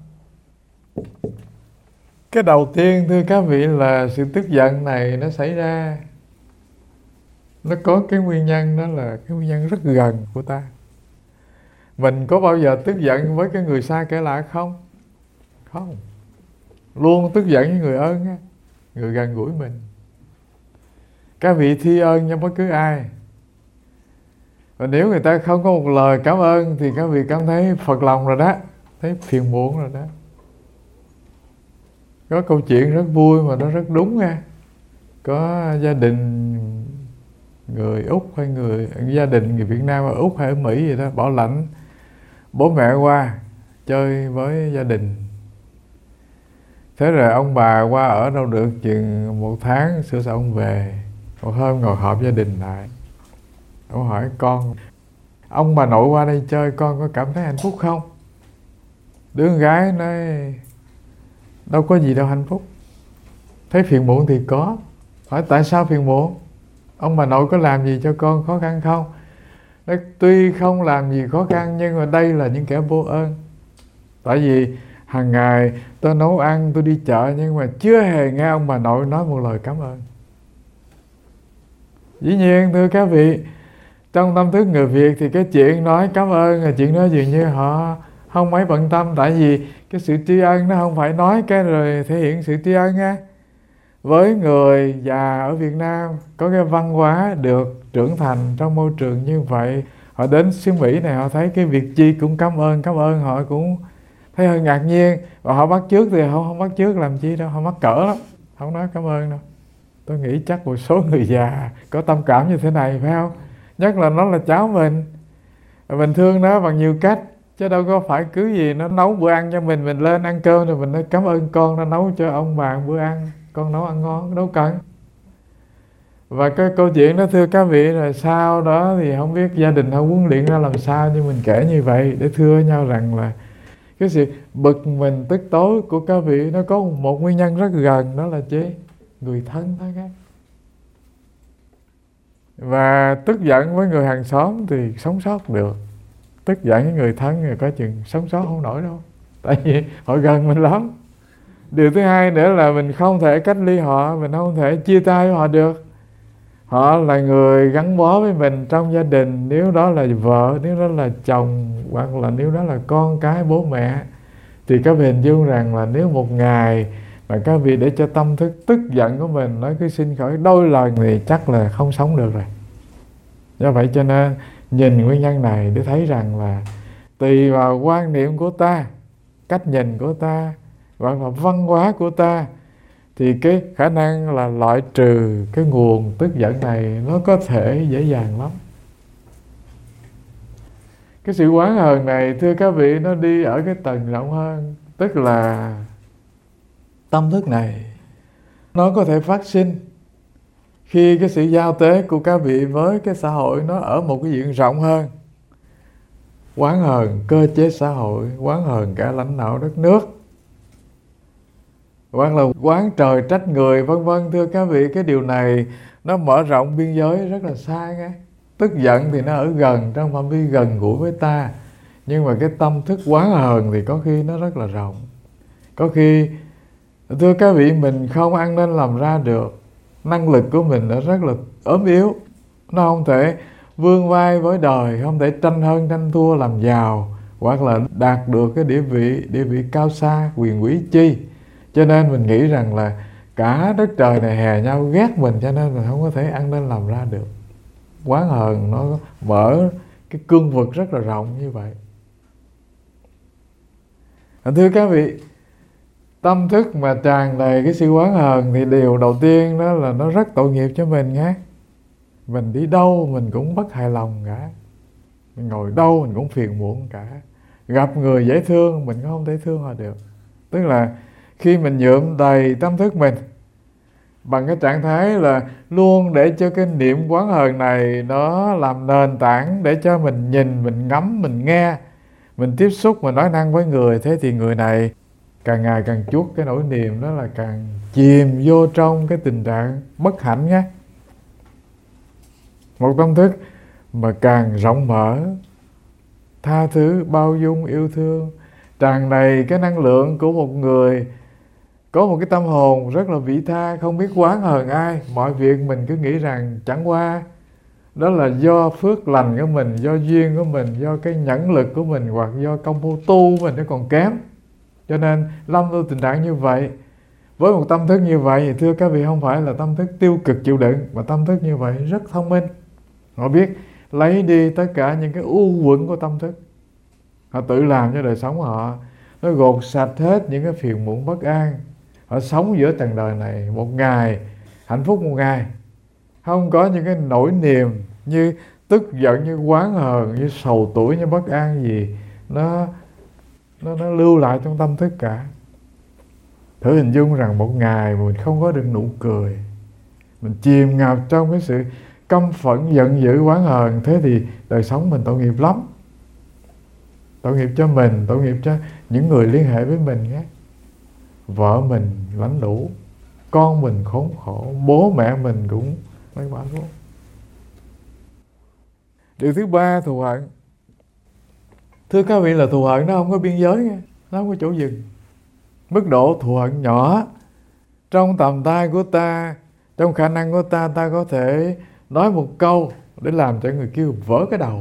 Cái đầu tiên thưa các vị là sự tức giận này nó xảy ra, nó có cái nguyên nhân, đó là cái nguyên nhân rất gần của ta. Mình có bao giờ tức giận với cái người xa kẻ lạ không? Không. Luôn tức giận với người ơn á, người gần gũi mình. Các vị thi ơn cho bất cứ ai. Và nếu người ta không có một lời cảm ơn thì các vị cảm thấy phật lòng rồi đó, thấy phiền muộn rồi đó. Có câu chuyện rất vui mà nó rất đúng nha. Có gia đình người Úc hay gia đình người Việt Nam ở Úc hay ở Mỹ gì đó, bảo lãnh bố mẹ qua chơi với gia đình. Thế rồi ông bà qua ở đâu được chừng 1 tháng, sửa soạn ông về. Một hôm ngồi họp gia đình lại, ông hỏi con: ông bà nội qua đây chơi, con có cảm thấy hạnh phúc không? Đứa con gái nói: đâu có gì đâu hạnh phúc. Thấy phiền muộn thì có. Hỏi tại sao phiền muộn? Ông bà nội có làm gì cho con khó khăn không? Nói, tuy không làm gì khó khăn nhưng mà đây là những kẻ vô ơn. Tại vì hàng ngày tôi nấu ăn, tôi đi chợ, nhưng mà chưa hề nghe ông bà nội nói một lời cảm ơn. Dĩ nhiên thưa các vị, trong tâm thức người Việt thì cái chuyện nói cảm ơn là chuyện đó dường như họ không mấy bận tâm. Tại vì cái sự tri ân nó không phải nói cái rồi thể hiện sự tri ân á. Với người già ở Việt Nam có cái văn hóa được trưởng thành trong môi trường như vậy, họ đến xứ Mỹ này họ thấy cái việc chi cũng cảm ơn, họ cũng thấy hơi ngạc nhiên. Và họ bắt chước thì họ không bắt chước làm chi đâu, họ mắc cỡ lắm, không nói cảm ơn đâu. Tôi nghĩ chắc một số người già có tâm cảm như thế này phải không? Nhất là nó là cháu mình thương nó bằng nhiều cách. Chứ đâu có phải cứ gì nó nấu bữa ăn cho mình lên ăn cơm rồi mình nói cảm ơn con nó nấu cho ông bà bữa ăn, con nấu ăn ngon, đâu cần. Và cái câu chuyện đó thưa các vị, rồi sau đó thì không biết gia đình họ huấn luyện ra làm sao, nhưng mình kể như vậy để thưa nhau rằng là cái sự bực mình tức tối của các vị nó có một nguyên nhân rất gần, đó là chỉ người thân thôi các. Và tức giận với người hàng xóm thì sống sót được, tức giận với người thân thì có chừng sống sót không nổi đâu, tại vì họ gần mình lắm. Điều thứ hai nữa là mình không thể cách ly họ, mình không thể chia tay với họ được. Họ là người gắn bó với mình trong gia đình, nếu đó là vợ, nếu đó là chồng, hoặc là nếu đó là con cái, bố mẹ. Thì các vị hình dung rằng là nếu một ngày mà các vị để cho tâm thức tức giận của mình nó cứ sinh khởi đôi lần thì chắc là không sống được rồi. Do vậy cho nên nhìn nguyên nhân này để thấy rằng là tùy vào quan niệm của ta, cách nhìn của ta, hoặc là văn hóa của ta, thì cái khả năng là loại trừ cái nguồn tức giận này nó có thể dễ dàng lắm. Cái sự oán hờn này thưa các vị, nó đi ở cái tầng rộng hơn, tức là tâm thức này nó có thể phát sinh khi cái sự giao tế của các vị với cái xã hội nó ở một cái diện rộng hơn. Oán hờn cơ chế xã hội, oán hờn cả lãnh đạo đất nước, hoặc là oán trời trách người, vân vân. Thưa các vị, cái điều này nó mở rộng biên giới rất là xa nghe. Tức giận thì nó ở gần, trong phạm vi gần gũi với ta, nhưng mà cái tâm thức oán hờn thì có khi nó rất là rộng. Có khi thưa các vị, mình không ăn nên làm ra được, năng lực của mình nó rất là ốm yếu, nó không thể vươn vai với đời, không thể tranh hơn tranh thua làm giàu, hoặc là đạt được cái địa vị cao xa, quyền quý chi. Cho nên mình nghĩ rằng là cả đất trời này hè nhau ghét mình, cho nên mình không có thể ăn nên làm ra được. Oán hờn nó mở cái cương vực rất là rộng như vậy. Thưa các vị, tâm thức mà tràn đầy cái sự oán hờn thì điều đầu tiên đó là nó rất tội nghiệp cho mình nhé. Mình đi đâu mình cũng bất hài lòng cả, mình ngồi đâu mình cũng phiền muộn cả. Gặp người dễ thương mình cũng không thể thương họ được. Tức là khi mình nhuộm đầy tâm thức mình bằng cái trạng thái là luôn để cho cái niệm oán hờn này nó làm nền tảng để cho mình nhìn, mình ngắm, mình nghe, mình tiếp xúc, mình nói năng với người. Thế thì người này càng ngày càng chuốt cái nỗi niềm đó, là càng chìm vô trong cái tình trạng bất hạnh nhé. Một tâm thức mà càng rộng mở, tha thứ, bao dung, yêu thương, tràn đầy cái năng lượng của một người có một cái tâm hồn rất là vị tha, không biết oán hờn ai. Mọi việc mình cứ nghĩ rằng chẳng qua đó là do phước lành của mình, do duyên của mình, do cái nhẫn lực của mình, hoặc do công phu tu của mình nó còn kém, cho nên lâm vào tình trạng như vậy. Với một tâm thức như vậy thì thưa các vị, không phải là tâm thức tiêu cực chịu đựng, mà tâm thức như vậy rất thông minh. Họ biết lấy đi tất cả những cái u uẩn của tâm thức, họ tự làm cho đời sống của họ nó gột sạch hết những cái phiền muộn bất an. Họ sống giữa trần đời này một ngày hạnh phúc, một ngày không có những cái nỗi niềm như tức giận, như oán hờn, như sầu tủi, như bất an gì nó lưu lại trong tâm thức cả. Thử hình dung rằng một ngày mình không có được nụ cười, mình chìm ngập trong cái sự căm phẫn, giận dữ, oán hờn, thế thì đời sống mình tội nghiệp lắm. Tội nghiệp cho mình, tội nghiệp cho những người liên hệ với mình nhé. Vợ mình lãnh đủ, con mình khốn khổ, bố mẹ mình cũng mấy quả luôn. Điều thứ ba, thù hận. Thưa các vị, là thù hận nó không có biên giới nha, nó không có chỗ dừng. Mức độ thù hận nhỏ trong tầm tay của ta, trong khả năng của ta, ta có thể nói một câu để làm cho người kia vỡ cái đầu.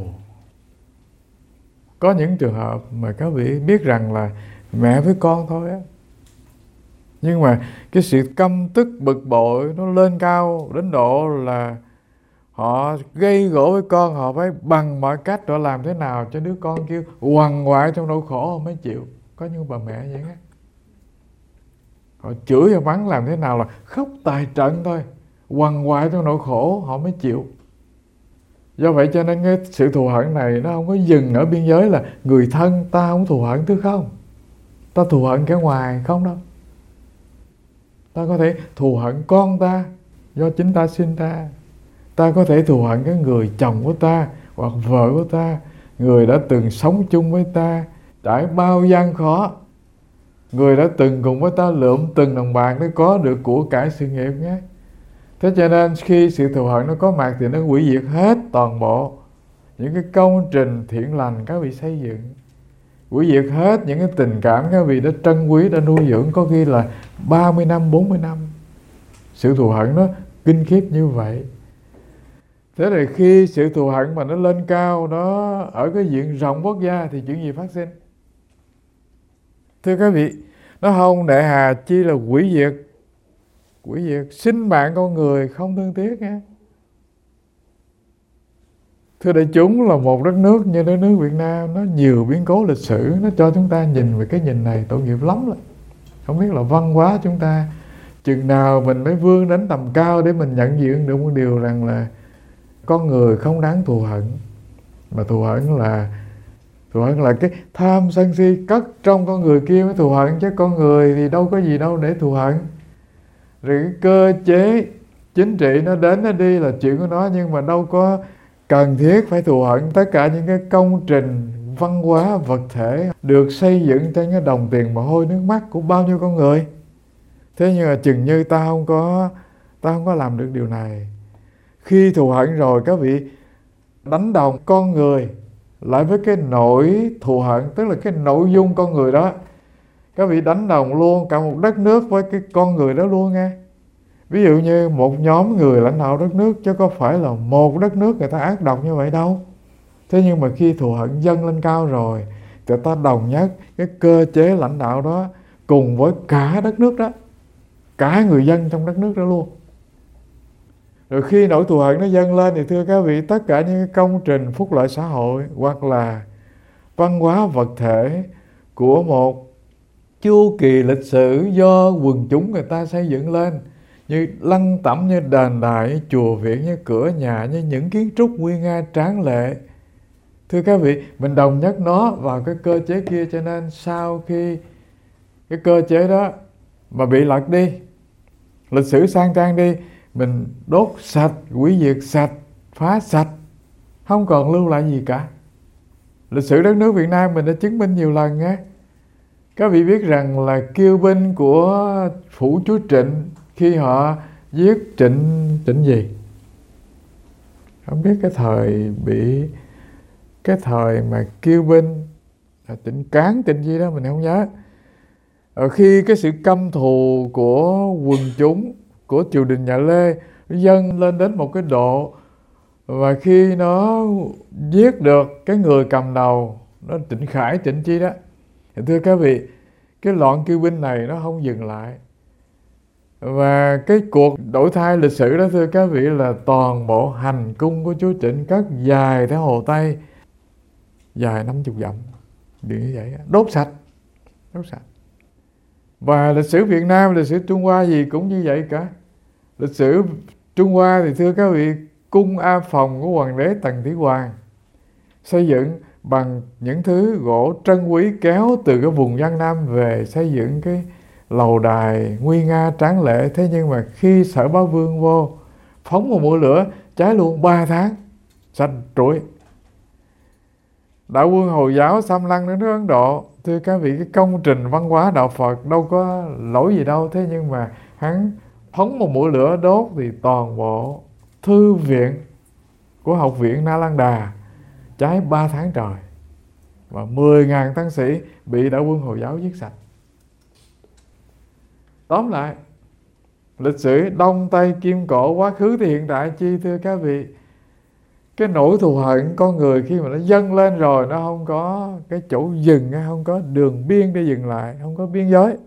Có những trường hợp mà các vị biết rằng là mẹ với con thôi á, nhưng mà cái sự căm tức bực bội nó lên cao đến độ là họ gây gổ với con, họ phải bằng mọi cách họ làm thế nào cho đứa con kêu quằn quại trong nỗi khổ họ mới chịu. Có những bà mẹ vậy á, họ chửi và mắng làm thế nào là khóc tài trận thôi, quằn quại trong nỗi khổ họ mới chịu. Do vậy cho nên cái sự thù hận này nó không có dừng ở biên giới là người thân ta không thù hận thứ không, ta thù hận kẻ ngoài không đâu. Ta có thể thù hận con ta do chính ta sinh ra. Ta có thể thù hận cái người chồng của ta hoặc vợ của ta, người đã từng sống chung với ta, trải bao gian khó, người đã từng cùng với ta lượm từng đồng bạc để có được của cải sự nghiệp nhé. Thế cho nên khi sự thù hận nó có mặt thì nó hủy diệt hết toàn bộ những cái công trình thiện lành các vị xây dựng, hủy diệt hết những cái tình cảm các vị đã trân quý, đã nuôi dưỡng có khi là 30 năm, 40 năm. Sự thù hận nó kinh khiếp như vậy. Thế thì khi sự thù hận mà nó lên cao, nó ở cái diện rộng quốc gia thì chuyện gì phát sinh? Thưa các vị, nó không nệ hà chi là hủy diệt sinh mạng con người không thương tiếc nha. Thưa đại chúng, là một đất nước như đất nước Việt Nam, nó nhiều biến cố lịch sử, nó cho chúng ta nhìn về cái nhìn này tội nghiệp lắm rồi. Không biết là văn hóa chúng ta chừng nào mình mới vươn đến tầm cao để mình nhận diện được một điều rằng là con người không đáng thù hận, mà thù hận là cái tham sân si cất trong con người kia mới thù hận, chứ con người thì đâu có gì đâu để thù hận. Rồi cái cơ chế chính trị nó đến nó đi là chuyện của nó, nhưng mà đâu có cần thiết phải thù hận. Tất cả những cái công trình văn hóa vật thể được xây dựng trên cái đồng tiền mồ hôi nước mắt của bao nhiêu con người. Thế nhưng mà chừng như ta không có làm được điều này. Khi thù hận rồi các vị đánh đồng con người lại với cái nỗi thù hận, tức là cái nội dung con người đó, các vị đánh đồng luôn cả một đất nước với cái con người đó luôn nghe. Ví dụ như một nhóm người lãnh đạo đất nước, chứ có phải là một đất nước người ta ác độc như vậy đâu. Thế nhưng mà khi thù hận dâng lên cao rồi thì ta đồng nhất cái cơ chế lãnh đạo đó cùng với cả đất nước đó, cả người dân trong đất nước đó luôn. Rồi khi nỗi thù hận nó dâng lên thì thưa các vị, tất cả những cái công trình phúc lợi xã hội hoặc là văn hóa vật thể của một chu kỳ lịch sử do quần chúng người ta xây dựng lên, như lăng tẩm, như đền đài, như chùa viện, như cửa nhà, như những kiến trúc nguy nga tráng lệ. Thưa các vị, mình đồng nhất nó vào cái cơ chế kia, cho nên sau khi cái cơ chế đó mà bị lật đi, lịch sử sang trang đi, mình đốt sạch, hủy diệt sạch, phá sạch, không còn lưu lại gì cả. Lịch sử đất nước Việt Nam mình đã chứng minh nhiều lần nghe. Các vị biết rằng là kiêu binh của phủ chúa Trịnh khi họ giết Trịnh gì? Không biết cái thời mà kiêu binh Trịnh Cán, Trịnh gì đó mình không nhớ. Khi cái sự căm thù của quần chúng của triều đình nhà Lê dâng lên đến một cái độ, và khi nó giết được cái người cầm đầu, nó Trịnh Khải, Trịnh chi đó, thì thưa các vị, cái loạn kiêu binh này nó không dừng lại. Và cái cuộc đổi thay lịch sử đó thưa các vị là toàn bộ hành cung của chúa Trịnh cất dài theo Hồ Tây, dài 50 dặm, điều như vậy, đốt sạch. Và lịch sử Việt Nam, lịch sử Trung Hoa gì cũng như vậy cả. Lịch sử Trung Hoa thì thưa các vị, cung A Phòng của hoàng đế Tần Thủy Hoàng xây dựng bằng những thứ gỗ trân quý kéo từ cái vùng Giang Nam về xây dựng cái lầu đài nguy nga tráng lệ. Thế nhưng mà khi Sở Bá Vương vô phóng một mũi lửa cháy luôn 3 tháng, sạch trụi. Đạo quân Hồi giáo xâm lăng đến nước Ấn Độ, thưa các vị, cái công trình văn hóa đạo Phật đâu có lỗi gì đâu. Thế nhưng mà hắn phóng một mũi lửa đốt thì toàn bộ thư viện của học viện Nalanda cháy 3 tháng trời, và 10.000 tăng sĩ bị đạo quân Hồi giáo giết sạch. Tóm lại, lịch sử Đông Tây Kim Cổ, quá khứ thì hiện tại chi, thưa các vị, cái nỗi thù hận con người khi mà nó dâng lên rồi, nó không có cái chỗ dừng, không có đường biên để dừng lại, không có biên giới.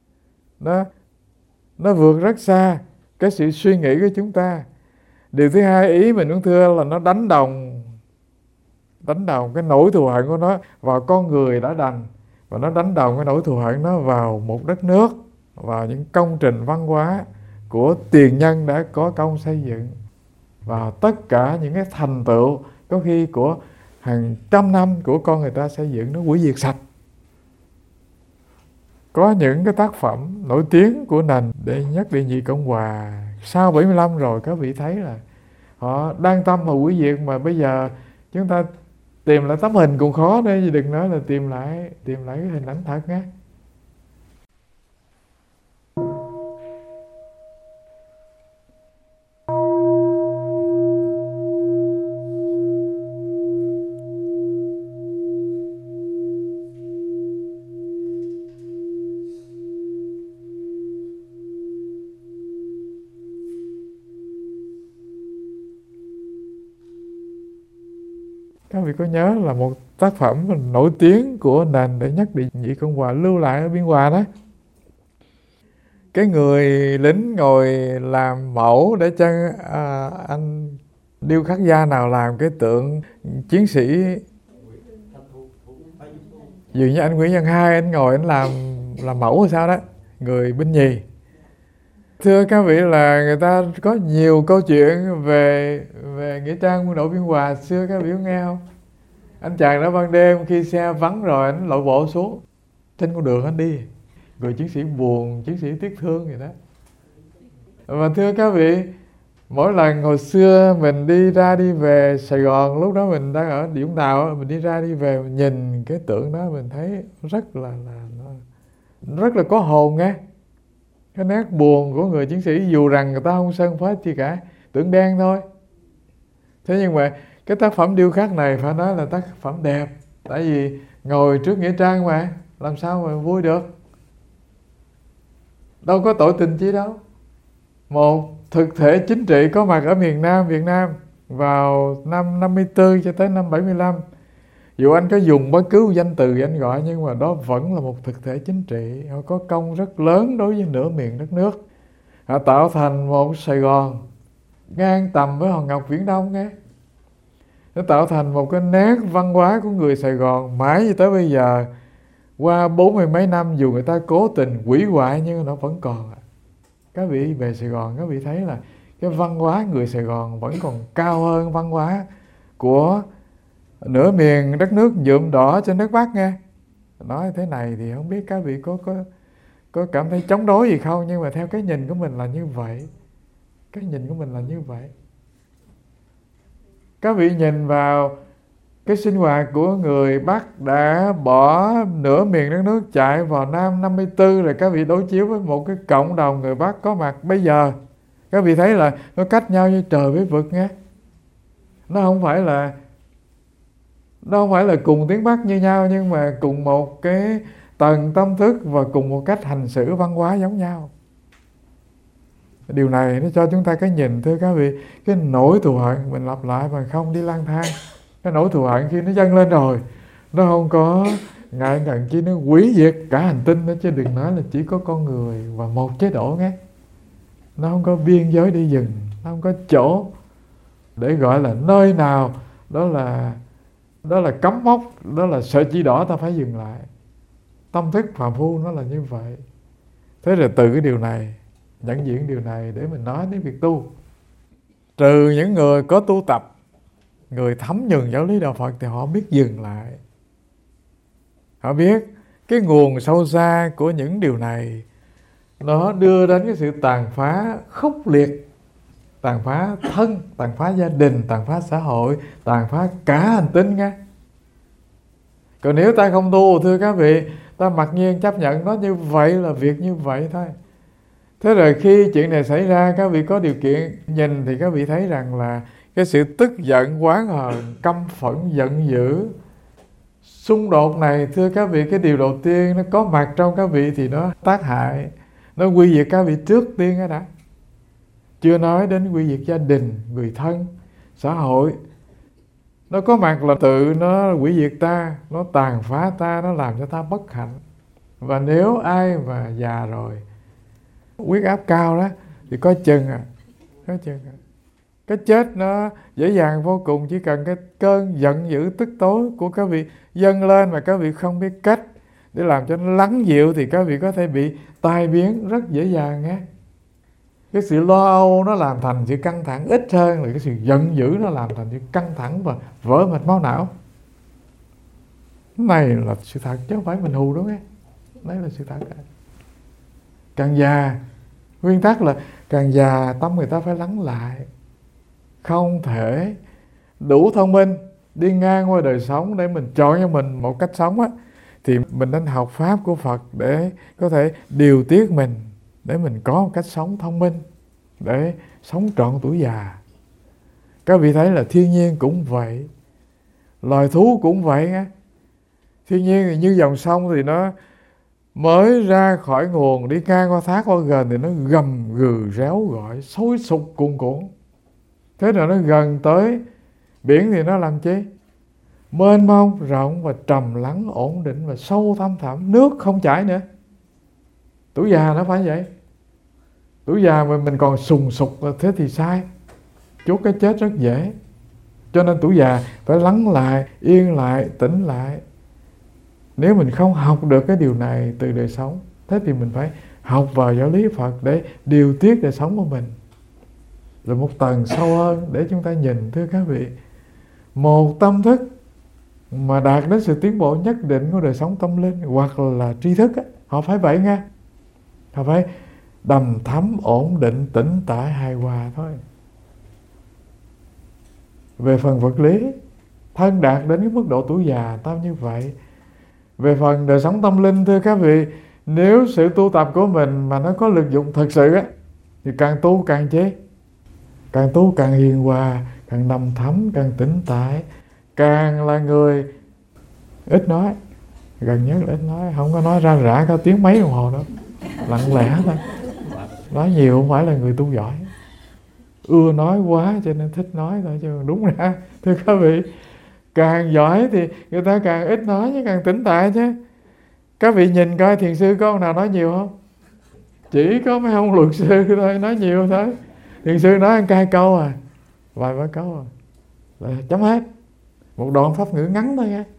Nó vượt rất xa cái sự suy nghĩ của chúng ta. Điều thứ hai, ý mình muốn thưa là nó đánh đồng cái nỗi thù hận của nó vào con người đã đành, và nó đánh đồng cái nỗi thù hận nó vào một đất nước, vào những công trình văn hóa của tiền nhân đã có công xây dựng. vào tất cả những cái thành tựu có khi của hàng trăm năm của con người ta xây dựng, nó hủy diệt sạch. Có những cái tác phẩm nổi tiếng của nền đệ nhất đệ nhị Cộng Hòa sau 75 rồi, các vị thấy là họ đang tâm mà hủy diệt, mà bây giờ chúng ta tìm lại tấm hình cũng khó đấy, chứ đừng nói là tìm lại cái hình ảnh thật nhé. Các vị có nhớ là một tác phẩm nổi tiếng của nền đệ nhất đệ nhị Cộng Hòa lưu lại ở Biên Hòa đó, cái người lính ngồi làm mẫu để cho anh điêu khắc gia nào làm cái tượng chiến sĩ, dường như anh Nguyễn Văn Hai, anh ngồi anh làm mẫu hay sao đó, người binh nhì. Thưa các vị là người ta có nhiều câu chuyện về nghĩa trang quân đội Biên Hòa xưa, các vị có nghe không? Anh chàng đó ban đêm khi xe vắng rồi anh lội bộ xuống trên con đường anh đi, người chiến sĩ buồn, chiến sĩ tiếc thương vậy đó. Và thưa các vị, mỗi lần hồi xưa mình đi ra đi về Sài Gòn, lúc đó mình đang ở Vũng Tàu, mình đi ra đi về, mình nhìn cái tượng đó mình thấy rất là có hồn nghe. Cái nét buồn của người chiến sĩ, dù rằng người ta không sơn phết chi cả, tượng đen thôi. Thế nhưng mà cái tác phẩm điêu khắc này phải nói là tác phẩm đẹp, tại vì ngồi trước nghĩa trang mà, làm sao mà vui được. Đâu có tội tình chi đâu. Một thực thể chính trị có mặt ở miền Nam Việt Nam vào năm 54 cho tới năm 75. Dù anh có dùng bất cứ danh từ anh gọi, nhưng mà đó vẫn là một thực thể chính trị. Họ có công rất lớn đối với nửa miền đất nước. Họ tạo thành một Sài Gòn ngang tầm với Hòn Ngọc Viễn Đông nghe. Nó tạo thành một cái nét văn hóa của người Sài Gòn mãi cho tới bây giờ. Qua 40 mấy năm dù người ta cố tình hủy hoại nhưng nó vẫn còn. Các vị về Sài Gòn, các vị thấy là cái văn hóa người Sài Gòn vẫn còn cao hơn văn hóa của nửa miền đất nước nhuộm đỏ trên đất Bắc nghe. Nói thế này thì không biết các vị có cảm thấy chống đối gì không, nhưng mà theo cái nhìn của mình là như vậy. Cái nhìn của mình là như vậy. Các vị nhìn vào cái sinh hoạt của người Bắc đã bỏ nửa miền đất nước chạy vào Nam 54 rồi, các vị đối chiếu với một cái cộng đồng người Bắc có mặt bây giờ. Các vị thấy là nó cách nhau như trời với vực nghe. Nó không phải là cùng tiếng Bắc như nhau, nhưng mà cùng một cái tầng tâm thức và cùng một cách hành xử văn hóa giống nhau. Điều này nó cho chúng ta cái nhìn, thưa các vị, cái nỗi thù hận mình lặp lại mà không đi lang thang. Cái nỗi thù hận khi nó dâng lên rồi, nó không có ngại ngần chi nó hủy diệt cả hành tinh đó, chứ đừng nói là chỉ có con người và một chế độ nghe. Nó không có biên giới đi dừng, nó không có chỗ để gọi là nơi nào đó là cấm mốc, đó là sợi chỉ đỏ ta phải dừng lại. Tâm thức phàm phu nó là như vậy. Thế rồi từ cái điều này, nhận diện điều này để mình nói đến việc tu. Trừ những người có tu tập, người thấm nhuần giáo lý đạo Phật thì họ biết dừng lại. Họ biết cái nguồn sâu xa của những điều này nó đưa đến cái sự tàn phá khốc liệt, tàn phá thân, tàn phá gia đình, tàn phá xã hội, tàn phá cả hành tinh nghe. Còn nếu ta không tu, thưa các vị, ta mặc nhiên chấp nhận nó như vậy là việc như vậy thôi. Thế rồi khi chuyện này xảy ra, các vị có điều kiện nhìn thì các vị thấy rằng là cái sự tức giận, oán hờn, căm phẫn, giận dữ, xung đột này, thưa các vị, cái điều đầu tiên nó có mặt trong các vị thì nó tác hại, nó hủy diệt các vị trước tiên đó đã. Chưa nói đến hủy diệt gia đình, người thân, xã hội. Nó có mặt là tự nó hủy diệt ta, nó tàn phá ta, nó làm cho ta bất hạnh. Và nếu ai mà già rồi, huyết áp cao đó, thì có chừng cái chết nó dễ dàng vô cùng. Chỉ cần cái cơn giận dữ tức tối của các vị dâng lên mà các vị không biết cách để làm cho nó lắng dịu thì các vị có thể bị tai biến rất dễ dàng nghe. Cái sự lo âu nó làm thành sự căng thẳng ít hơn là cái sự giận dữ nó làm thành sự căng thẳng và vỡ mạch máu não. Cái này là sự thật chứ không phải mình hù đâu nghe. Đấy là sự thật. Càng già, nguyên tắc là càng già tâm người ta phải lắng lại. Không thể đủ thông minh đi ngang qua đời sống để mình chọn cho mình một cách sống á, thì mình nên học pháp của Phật để có thể điều tiết mình, để mình có một cách sống thông minh, để sống trọn tuổi già. Các vị thấy là thiên nhiên cũng vậy, loài thú cũng vậy á. Thiên nhiên thì như dòng sông thì nó mới ra khỏi nguồn đi ngang qua thác qua gần thì nó gầm gừ réo gọi, xối sục cuồn cuộn. Thế rồi nó gần tới biển thì nó làm chi? Mênh mông, rộng và trầm lắng, ổn định và sâu thăm thẳm, nước không chảy nữa. Tuổi già nó phải vậy. Tuổi già mà mình còn sùng sục thế thì sai. Chuốc cái chết rất dễ. Cho nên tuổi già phải lắng lại, yên lại, tĩnh lại. Nếu mình không học được cái điều này từ đời sống, thế thì mình phải học vào giáo lý Phật để điều tiết đời sống của mình. Rồi một tầng sâu hơn để chúng ta nhìn, thưa các vị, một tâm thức mà đạt đến sự tiến bộ nhất định của đời sống tâm linh hoặc là tri thức á, họ phải vậy nghe. Họ phải đầm thắm, ổn định, tĩnh tại, hài hòa thôi. Về phần vật lý, thân đạt đến cái mức độ tuổi già tao như vậy. Về phần đời sống tâm linh, thưa các vị, nếu sự tu tập của mình mà nó có lực dụng thực sự á, thì càng tu càng chế, càng tu càng hiền hòa, càng đầm thắm, càng tĩnh tại, càng là người ít nói, gần nhất là ít nói, không có nói ra rã cả tiếng mấy đồng hồ đâu, lặng lẽ thôi. Nói nhiều không phải là người tu giỏi, ưa nói quá cho nên thích nói thôi, chứ đúng ra thưa các vị, càng giỏi thì người ta càng ít nói chứ, càng tĩnh tại chứ. Các vị nhìn coi thiền sư có ông nào nói nhiều không? Chỉ có mấy ông luật sư thôi nói nhiều thôi. Thiền sư nói ăn 2 câu à, vài ba câu à, là chấm hết. Một đoạn pháp ngữ ngắn thôi nha.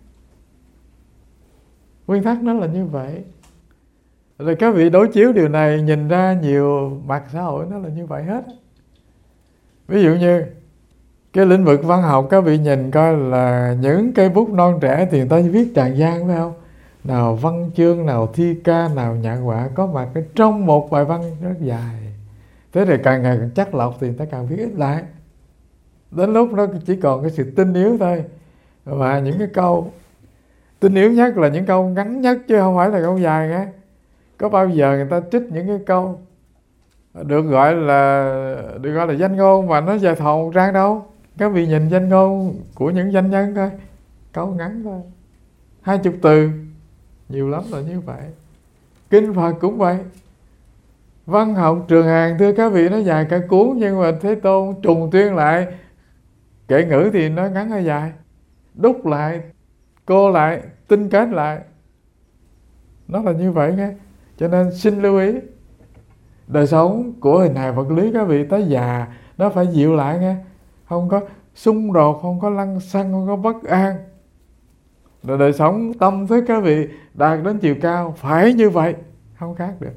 Nguyên tắc nó là như vậy. Rồi các vị đối chiếu điều này, nhìn ra nhiều mặt xã hội nó là như vậy hết. Ví dụ như cái lĩnh vực văn học, các vị nhìn coi là những cây bút non trẻ thì người ta viết tràn gian phải không? Nào văn chương, nào thi ca, nào nhạc họa có mặt trong một bài văn rất dài. Thế thì càng ngày càng chắc lọc thì người ta càng viết ít lại. Đến lúc nó chỉ còn cái sự tinh yếu thôi. Và những cái câu tinh yếu nhất là những câu ngắn nhất chứ không phải là câu dài nghe. Có bao giờ người ta trích những cái câu được gọi là danh ngôn mà nó dài thòn 1 trang đâu. Các vị nhìn danh ngôn của những danh nhân coi, câu ngắn thôi, 20 từ, nhiều lắm là như vậy. Kinh Phật cũng vậy. Văn học Trường Hàn, thưa các vị, nó dài cả cuốn, nhưng mà Thế Tôn trùng tuyên lại kệ ngữ thì nó ngắn hay dài, đúc lại, cô lại, tinh kết lại, nó là như vậy nghe. Cho nên xin lưu ý, đời sống của hình hài vật lý các vị tới già nó phải dịu lại nghe, không có xung đột, không có lăng xăng, không có bất an. Rồi đời sống tâm thức các vị đạt đến chiều cao phải như vậy, không khác được.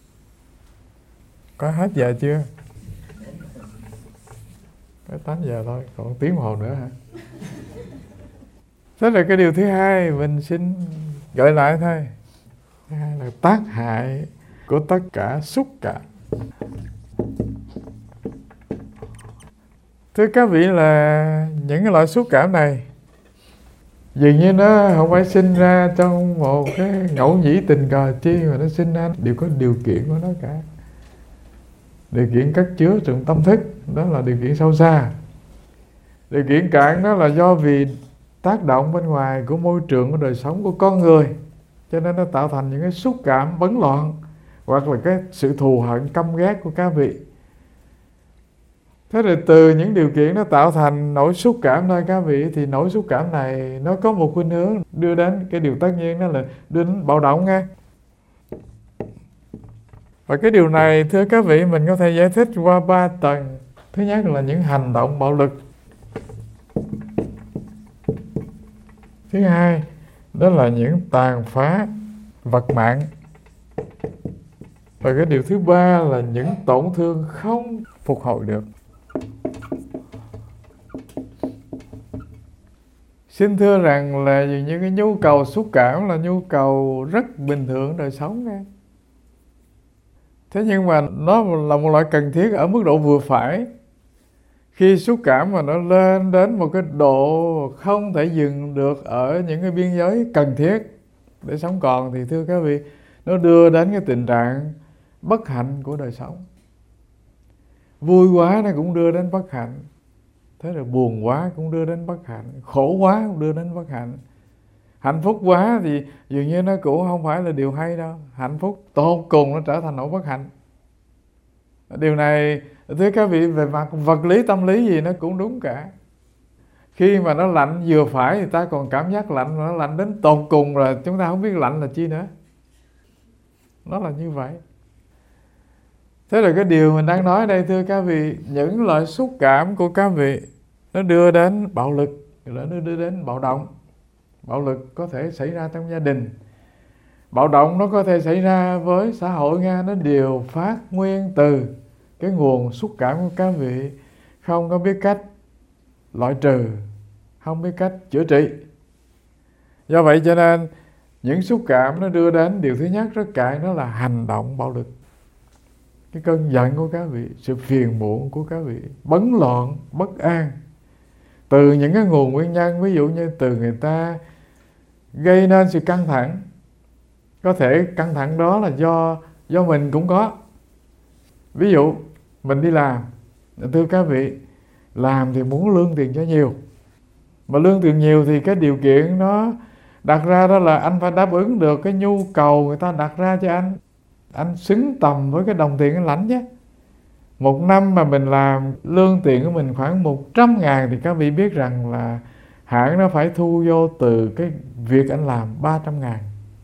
Có hết giờ chưa? Tới 8 giờ thôi, còn tiếng đồng hồ nữa hả? Thế là cái điều thứ hai mình xin gợi lại thôi. Thứ hai là tác hại của tất cả xúc cảm. Thưa các vị, là những cái loại xúc cảm này dường như nó không phải sinh ra trong một cái ngẫu nhĩ tình cờ chi, mà nó sinh ra đều có điều kiện của nó cả. Điều kiện cất chứa trong tâm thức, đó là điều kiện sâu xa. Điều kiện cạn đó là do vì tác động bên ngoài của môi trường, của đời sống của con người, cho nên nó tạo thành những cái xúc cảm bấn loạn, hoặc là cái sự thù hận căm ghét của các vị. Thế rồi từ những điều kiện nó tạo thành nỗi xúc cảm thôi các vị, thì nỗi xúc cảm này nó có một khuynh hướng đưa đến cái điều tất nhiên, đó là đưa đến bạo động nghe. Và cái điều này thưa các vị, mình có thể giải thích qua 3 tầng. Thứ nhất là những hành động bạo lực. Thứ hai đó là những tàn phá vật mạng. Và cái điều thứ ba là những tổn thương không phục hồi được. Xin thưa rằng là những cái nhu cầu xúc cảm là nhu cầu rất bình thường đời sống nha. Thế nhưng mà nó là một loại cần thiết ở mức độ vừa phải. Khi xúc cảm mà nó lên đến một cái độ không thể dừng được ở những cái biên giới cần thiết để sống còn, thì thưa các vị, nó đưa đến cái tình trạng bất hạnh của đời sống. Vui quá nó cũng đưa đến bất hạnh. Thế rồi buồn quá cũng đưa đến bất hạnh. Khổ quá cũng đưa đến bất hạnh. Hạnh phúc quá thì dường như nó cũng không phải là điều hay đâu. Hạnh phúc tột cùng nó trở thành nỗi bất hạnh. Điều này thưa các vị, về mặt vật lý tâm lý gì nó cũng đúng cả. Khi mà nó lạnh vừa phải thì ta còn cảm giác lạnh, mà nó lạnh đến tột cùng rồi chúng ta không biết lạnh là chi nữa. Nó là như vậy. Thế là cái điều mình đang nói đây thưa các vị, những loại xúc cảm của các vị nó đưa đến bạo lực, nó đưa đến bạo động. Bạo lực có thể xảy ra trong gia đình, bạo động nó có thể xảy ra với xã hội nha. Nó đều phát nguyên từ cái nguồn xúc cảm của các vị không có biết cách loại trừ, không biết cách chữa trị. Do vậy cho nên những xúc cảm nó đưa đến điều thứ nhất rất cãi, nó là hành động bạo lực. Cái cơn giận của các vị, sự phiền muộn của các vị, bấn loạn, bất an, từ những cái nguồn nguyên nhân, ví dụ như từ người ta gây nên sự căng thẳng. Có thể căng thẳng đó là do mình cũng có. Ví dụ mình đi làm, thưa các vị, làm thì muốn lương tiền cho nhiều. Mà lương tiền nhiều thì cái điều kiện nó đặt ra đó là anh phải đáp ứng được cái nhu cầu người ta đặt ra cho anh. Anh xứng tầm với cái đồng tiền anh lãnh chứ. Một năm mà mình làm lương tiền của mình khoảng 100.000 thì các vị biết rằng là hãng nó phải thu vô từ cái việc anh làm 300.000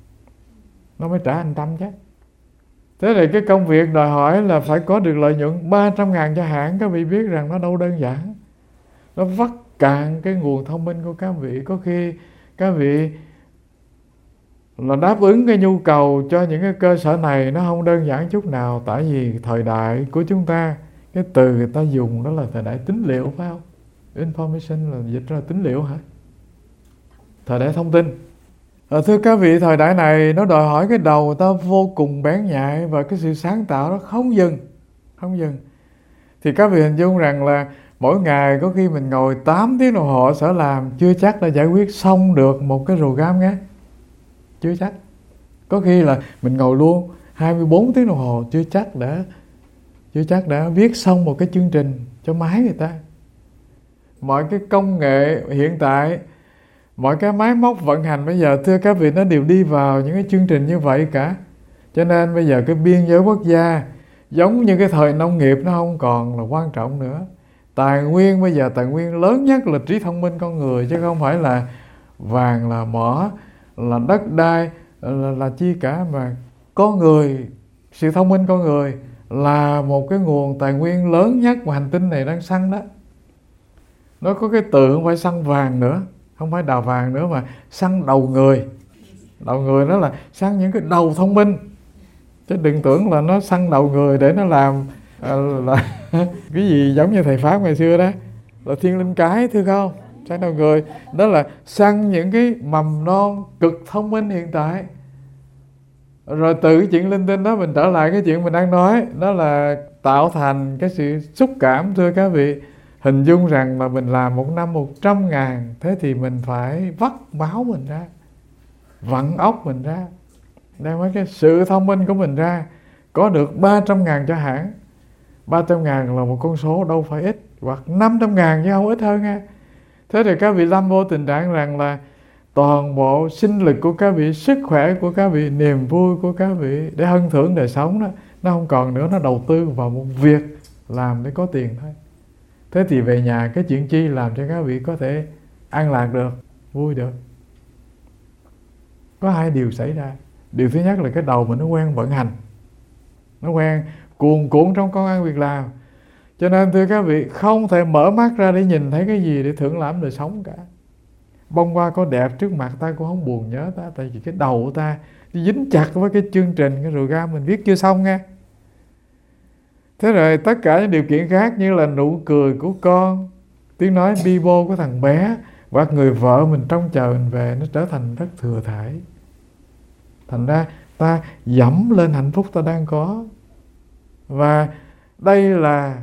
nó mới trả anh 100 chứ. Thế thì cái công việc đòi hỏi là phải có được lợi nhuận 300.000 cho hãng. Các vị biết rằng nó đâu đơn giản. Nó vắt cạn cái nguồn thông minh của các vị. Có khi các vị là đáp ứng cái nhu cầu cho những cái cơ sở này nó không đơn giản chút nào. Tại vì thời đại của chúng ta, cái từ người ta dùng đó là thời đại tín liệu, phải không? Information là dịch ra tín liệu hả? Thời đại thông tin. Thưa các vị, thời đại này nó đòi hỏi cái đầu người ta vô cùng bén nhạy, và cái sự sáng tạo nó không dừng. Thì các vị hình dung rằng là mỗi ngày có khi mình ngồi 8 tiếng đồng hồ sở làm chưa chắc đã giải quyết xong được một cái program nghe. Chưa chắc. Có khi là mình ngồi luôn 24 tiếng đồng hồ chưa chắc đã viết xong một cái chương trình cho máy người ta. Mọi cái công nghệ hiện tại, mọi cái máy móc vận hành bây giờ thưa các vị, nó đều đi vào những cái chương trình như vậy cả. Cho nên bây giờ cái biên giới quốc gia giống như cái thời nông nghiệp nó không còn là quan trọng nữa. Tài nguyên bây giờ, tài nguyên lớn nhất là trí thông minh con người, chứ không phải là vàng, là mỏ, là đất đai, là chi cả. Mà con người, sự thông minh con người là một cái nguồn tài nguyên lớn nhất mà hành tinh này đang săn đó. Nó có cái từ không phải săn vàng nữa, không phải đào vàng nữa, mà săn đầu người. Đầu người nó là săn những cái đầu thông minh. Chứ đừng tưởng là nó săn đầu người để nó làm là cái gì giống như thầy Pháp ngày xưa đó, là thiên linh cái, thưa không? Săn đầu người đó là săn những cái mầm non cực thông minh hiện tại. Rồi từ cái chuyện linh tinh đó mình trở lại cái chuyện mình đang nói, đó là tạo thành cái sự xúc cảm. Thưa các vị, hình dung rằng là mình làm một năm 100.000, thế thì mình phải vắt máu mình ra, vặn óc mình ra, đem mấy cái sự thông minh của mình ra, có được 300.000 cho hãng. 300.000 là một con số đâu phải ít, hoặc 500.000 chứ không ít hơn nha. Thế thì các vị lâm vô tình trạng rằng là toàn bộ sinh lực của các vị, sức khỏe của các vị, niềm vui của các vị để hân thưởng đời sống đó, nó không còn nữa. Nó đầu tư vào một việc làm để có tiền thôi. Thế thì về nhà cái chuyện chi làm cho các vị có thể an lạc được, vui được? Có hai điều xảy ra. Điều thứ nhất là cái đầu mình nó quen vận hành, nó quen cuồn cuộn trong công ăn việc làm. Cho nên thưa các vị, không thể mở mắt ra để nhìn thấy cái gì để thưởng lãm đời sống cả. bông hoa có đẹp trước mặt ta cũng không buồn nhớ ta, tại vì cái đầu của ta dính chặt với cái chương trình, cái program mình viết chưa xong nghe. Thế rồi tất cả những điều kiện khác như là nụ cười của con, tiếng nói bi bô của thằng bé, hoặc người vợ mình trông chờ mình về, nó trở thành rất thừa thãi. Thành ra ta dẫm lên hạnh phúc ta đang có. Và đây là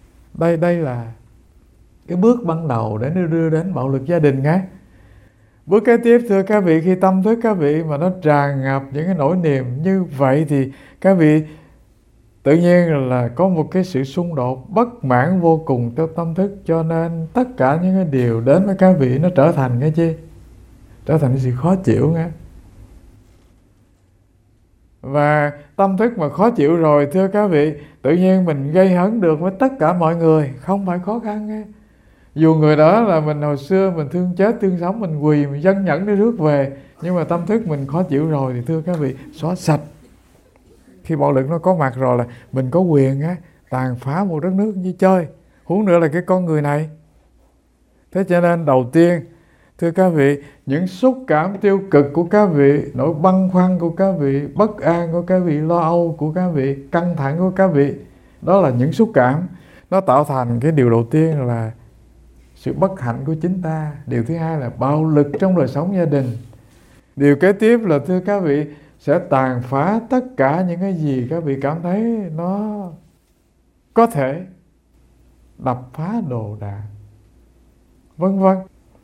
cái bước ban đầu để nó đưa đến bạo lực gia đình nghe. Bước kế tiếp thưa các vị, khi tâm thức các vị mà nó tràn ngập những cái nỗi niềm như vậy thì các vị tự nhiên là có một cái sự xung đột bất mãn vô cùng trong tâm thức, cho nên tất cả những cái điều đến với các vị nó trở thành cái chi? Trở thành cái sự khó chịu nghe. Và tâm thức mà khó chịu rồi thưa các vị, tự nhiên mình gây hấn được với tất cả mọi người, không phải khó khăn nghe. Dù người đó là mình hồi xưa mình thương chết thương sống, mình quỳ mình dâng nhẫn để rước về, nhưng mà tâm thức mình khó chịu rồi thì thưa các vị, xóa sạch. Khi bạo lực nó có mặt rồi là mình có quyền á, tàn phá một đất nước như chơi, huống nữa là cái con người này. Thế cho nên đầu tiên thưa các vị, những xúc cảm tiêu cực của các vị, nỗi băn khoăn của các vị, bất an của các vị, lo âu của các vị, căng thẳng của các vị, đó là những xúc cảm. Nó tạo thành cái điều đầu tiên là sự bất hạnh của chính ta. Điều thứ hai là bạo lực trong đời sống gia đình. Điều kế tiếp là thưa các vị, sẽ tàn phá tất cả những cái gì các vị cảm thấy nó có thể đập phá đồ đạc, vân vân.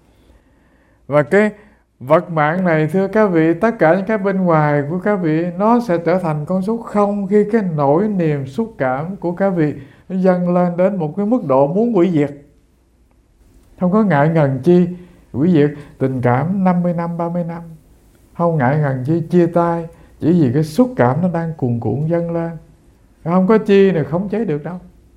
Và cái vật mạng này thưa các vị, tất cả những cái bên ngoài của các vị nó sẽ trở thành con số không khi cái nỗi niềm xúc cảm của các vị nó dâng lên đến một cái mức độ muốn hủy diệt. Không có ngại ngần chi hủy diệt tình cảm 50 năm, 30 năm. Không ngại ngần chi chia tay, chỉ vì cái xúc cảm nó đang cuồn cuộn dâng lên. Không có chi nào khống chế được đâu.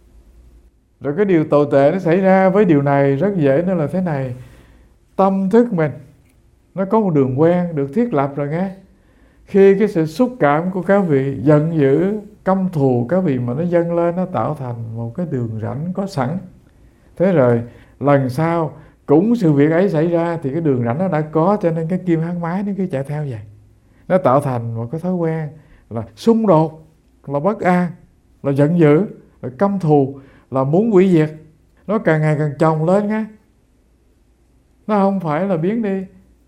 Rồi cái điều tồi tệ nó xảy ra với điều này rất dễ, nó là thế này. Tâm thức mình nó có một đường quen được thiết lập rồi nghe. Khi cái sự xúc cảm của các vị giận dữ, căm thù các vị mà nó dâng lên, nó tạo thành một cái đường rãnh có sẵn. Thế rồi lần sau cũng sự việc ấy xảy ra thì cái đường rãnh nó đã có, cho nên cái kim hăng mái nó cứ chạy theo vậy. Nó tạo thành một cái thói quen là xung đột, là bất an, là giận dữ, là căm thù, là muốn hủy diệt. Nó càng ngày càng chồng lên nghe. Nó không phải là biến đi.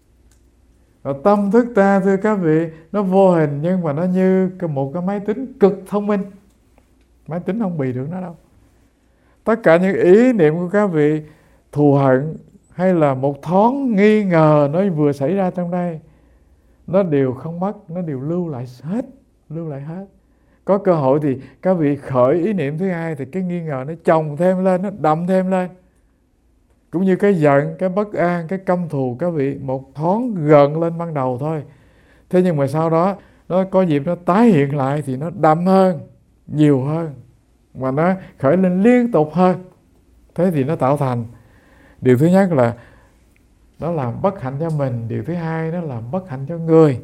Và tâm thức ta thưa các vị, nó vô hình nhưng mà nó như một cái máy tính cực thông minh. Máy tính không bị được nó đâu. Tất cả những ý niệm của các vị thù hận hay là một thoáng nghi ngờ nó vừa xảy ra trong đây, nó đều không mất, nó đều lưu lại hết. Có cơ hội thì các vị khởi ý niệm thứ hai thì cái nghi ngờ nó chồng thêm lên, nó đậm thêm lên. Cũng như cái giận, cái bất an, cái căm thù các vị một thoáng gần lên ban đầu thôi. Thế nhưng mà sau đó nó có dịp nó tái hiện lại thì nó đậm hơn, nhiều hơn, mà nó khởi lên liên tục hơn. Thế thì nó tạo thành điều thứ nhất là nó làm bất hạnh cho mình, điều thứ hai nó làm bất hạnh cho người.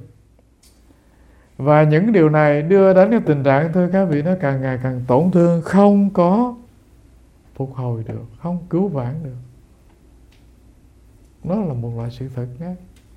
Và những điều này đưa đến cái tình trạng thưa các vị, nó càng ngày càng tổn thương, không có phục hồi được, không cứu vãn được. Nó là một loại sự thật nhé.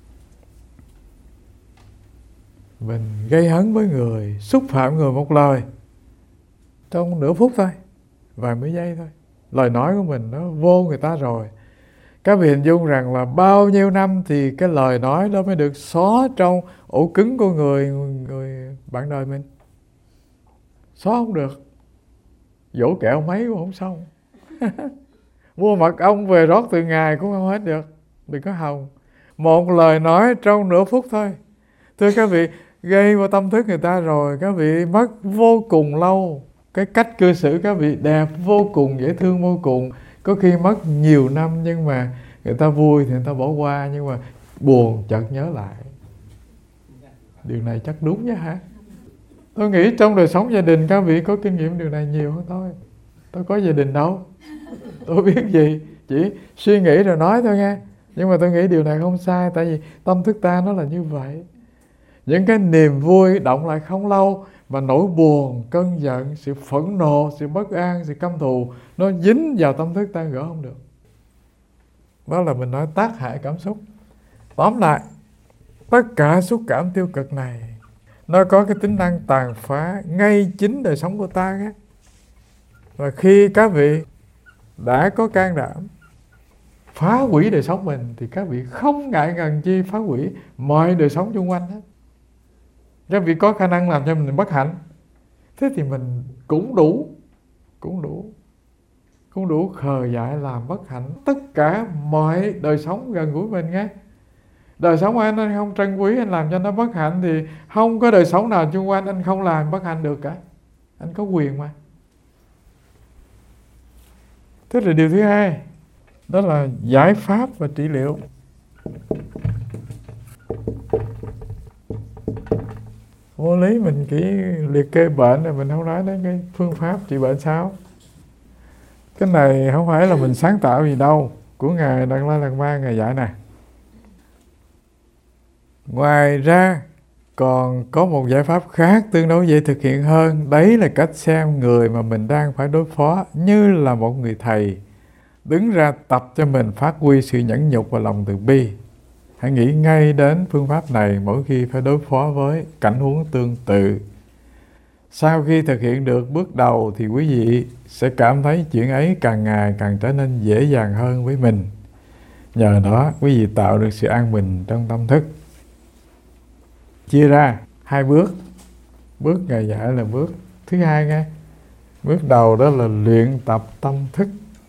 Mình gây hấn với người, xúc phạm người một lời trong nửa phút thôi, vài mấy giây thôi, lời nói của mình nó vô người ta rồi. Các vị hình dung rằng là bao nhiêu năm thì cái lời nói đó mới được xóa trong ổ cứng của người bạn đời mình. Xóa không được, dỗ kẹo mấy cũng không xong. Mua mật ong về rót từ ngày cũng không hết được. Đừng có hòng. Một lời nói trong nửa phút thôi, thưa các vị, gây vào tâm thức người ta rồi, các vị mất vô cùng lâu. Cái cách cư xử các vị đẹp vô cùng, dễ thương vô cùng. Có khi mất nhiều năm nhưng mà người ta vui thì người ta bỏ qua, nhưng mà buồn chợt nhớ lại. Điều này chắc đúng nhé hả? Tôi nghĩ trong đời sống gia đình các vị có kinh nghiệm điều này nhiều hơn tôi. Tôi có gia đình đâu, tôi biết gì, chỉ suy nghĩ rồi nói thôi nghe. Nhưng mà tôi nghĩ điều này không sai, tại vì tâm thức ta nó là như vậy. Những cái niềm vui động lại không lâu, mà nỗi buồn, cơn giận, sự phẫn nộ, sự bất an, sự căm thù nó dính vào tâm thức ta gỡ không được. Đó là mình nói tác hại cảm xúc. Tóm lại, tất cả xúc cảm tiêu cực này nó có cái tính năng tàn phá ngay chính đời sống của ta á. Và khi các vị đã có can đảm phá hủy đời sống mình thì các vị không ngại ngần chi phá hủy mọi đời sống xung quanh hết. Các vị có khả năng làm cho mình bất hạnh, thế thì mình cũng đủ khờ dại làm bất hạnh tất cả mọi đời sống gần gũi mình nghe. Đời sống anh không trân quý, anh làm cho nó bất hạnh thì không có đời sống nào xung quanh anh không làm bất hạnh được cả. Anh có quyền mà. Thế là điều thứ hai, đó là giải pháp và trị liệu. Vô lý mình chỉ liệt kê bệnh rồi mình không nói đến cái phương pháp trị bệnh sao. Cái này không phải là mình sáng tạo gì đâu, của Ngài Đạt Lai Lạt Ma Ngài dạy nè. Ngoài ra còn có một giải pháp khác tương đối dễ thực hiện hơn. Đấy là cách xem người mà mình đang phải đối phó như là một người thầy, đứng ra tập cho mình phát huy sự nhẫn nhục và lòng từ bi. Hãy nghĩ ngay đến phương pháp này mỗi khi phải đối phó với cảnh huống tương tự. Sau khi thực hiện được bước đầu thì quý vị sẽ cảm thấy chuyện ấy càng ngày càng trở nên dễ dàng hơn với mình. Nhờ đó quý vị tạo được sự an bình trong tâm thức. Chia ra hai bước. Bước Ngài dạy là bước thứ hai nghe. Bước đầu đó là luyện tập tâm thức.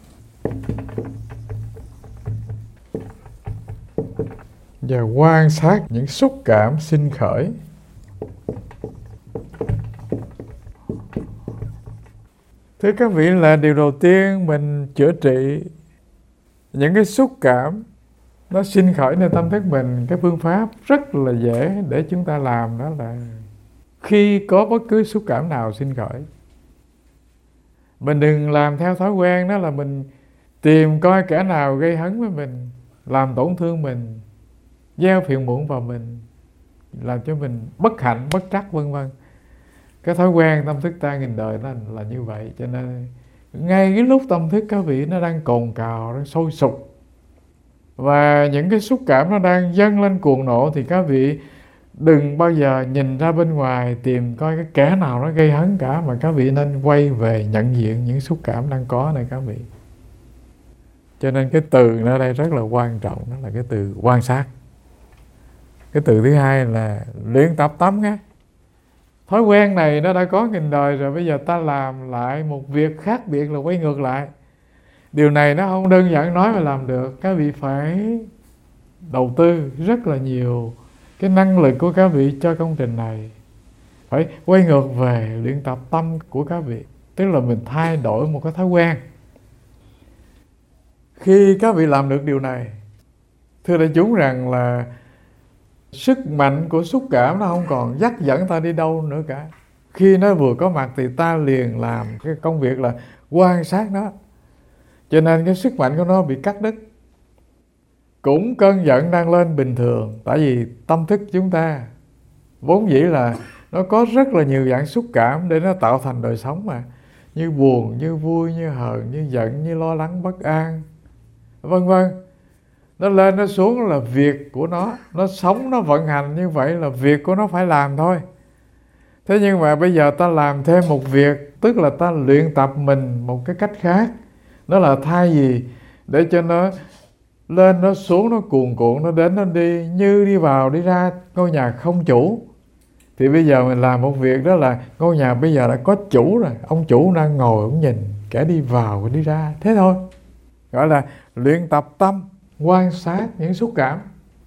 Và quan sát những xúc cảm sinh khởi. Thưa các vị, là điều đầu tiên mình chữa trị những cái xúc cảm nó sinh khởiในtâm thức mình. Cái phương pháp rất là dễ để chúng ta làm đó là khi có bất cứ xúc cảm nào sinh khởi, mình đừng làm theo thói quen đó là mình tìm coi kẻ nào gây hấn với mình, làm tổn thương mình, gieo phiền muộn vào mình, làm cho mình bất hạnh, bất trắc vân vân. Cái thói quen tâm thức ta nghìn đời nó là như vậy. Cho nên ngay cái lúc tâm thức các vị nó đang cồn cào, nó sôi sục và những cái xúc cảm nó đang dâng lên cuồng nộ thì các vị đừng bao giờ nhìn ra bên ngoài tìm coi cái kẻ nào nó gây hấn cả, mà các vị nên quay về nhận diện những xúc cảm đang có này các vị. Cho nên cái từ ở đây rất là quan trọng, đó là cái từ quan sát. Cái từ thứ hai là luyện tập tâm nghe. Thói quen này nó đã có nghìn đời rồi, bây giờ ta làm lại một việc khác biệt là quay ngược lại. Điều này nó không đơn giản nói mà làm được. Các vị phải đầu tư rất là nhiều cái năng lực của các vị cho công trình này. Phải quay ngược về luyện tập tâm của các vị. Tức là mình thay đổi một cái thói quen. Khi các vị làm được điều này, thưa đại chúng rằng là sức mạnh của xúc cảm nó không còn dắt dẫn ta đi đâu nữa cả. Khi nó vừa có mặt thì ta liền làm cái công việc là quan sát nó. Cho nên cái sức mạnh của nó bị cắt đứt. Cũng cơn giận đang lên bình thường. Tại vì tâm thức chúng ta vốn dĩ là nó có rất là nhiều dạng xúc cảm để nó tạo thành đời sống mà. Như buồn, như vui, như hờn, như giận, như lo lắng, bất an, vân vân. Nó lên nó xuống là việc của nó sống, nó vận hành như vậy là việc của nó phải làm thôi. Thế nhưng mà bây giờ ta làm thêm một việc, tức là ta luyện tập mình một cái cách khác. Đó là thay vì để cho nó lên, nó xuống, nó cuồn cuộn, nó đến, nó đi, như đi vào, đi ra ngôi nhà không chủ. Thì bây giờ mình làm một việc đó là ngôi nhà bây giờ đã có chủ rồi. Ông chủ đang ngồi, ông nhìn kẻ đi vào và đi ra, thế thôi. Gọi là luyện tập tâm, quan sát những xúc cảm.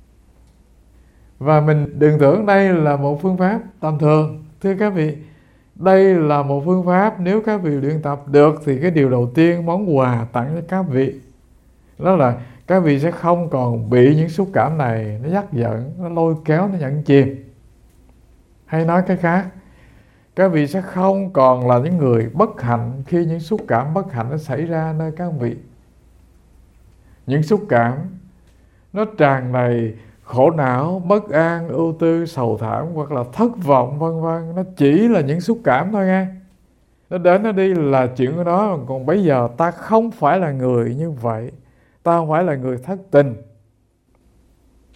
Và mình đừng tưởng đây là một phương pháp tầm thường. Thưa các vị, đây là một phương pháp nếu các vị luyện tập được thì cái điều đầu tiên món quà tặng cho các vị đó là các vị sẽ không còn bị những xúc cảm này nó dắt dẫn, nó lôi kéo, nó nhận chìm. Hay nói cái khác, các vị sẽ không còn là những người bất hạnh khi những xúc cảm bất hạnh nó xảy ra nơi các vị. Những xúc cảm nó tràn đầy khổ não, bất an, ưu tư, sầu thảm hoặc là thất vọng vân vân, nó chỉ là những xúc cảm thôi nghe. Nó đến nó đi là chuyện của nó. Còn bây giờ ta không phải là người như vậy, ta không phải là người thất tình.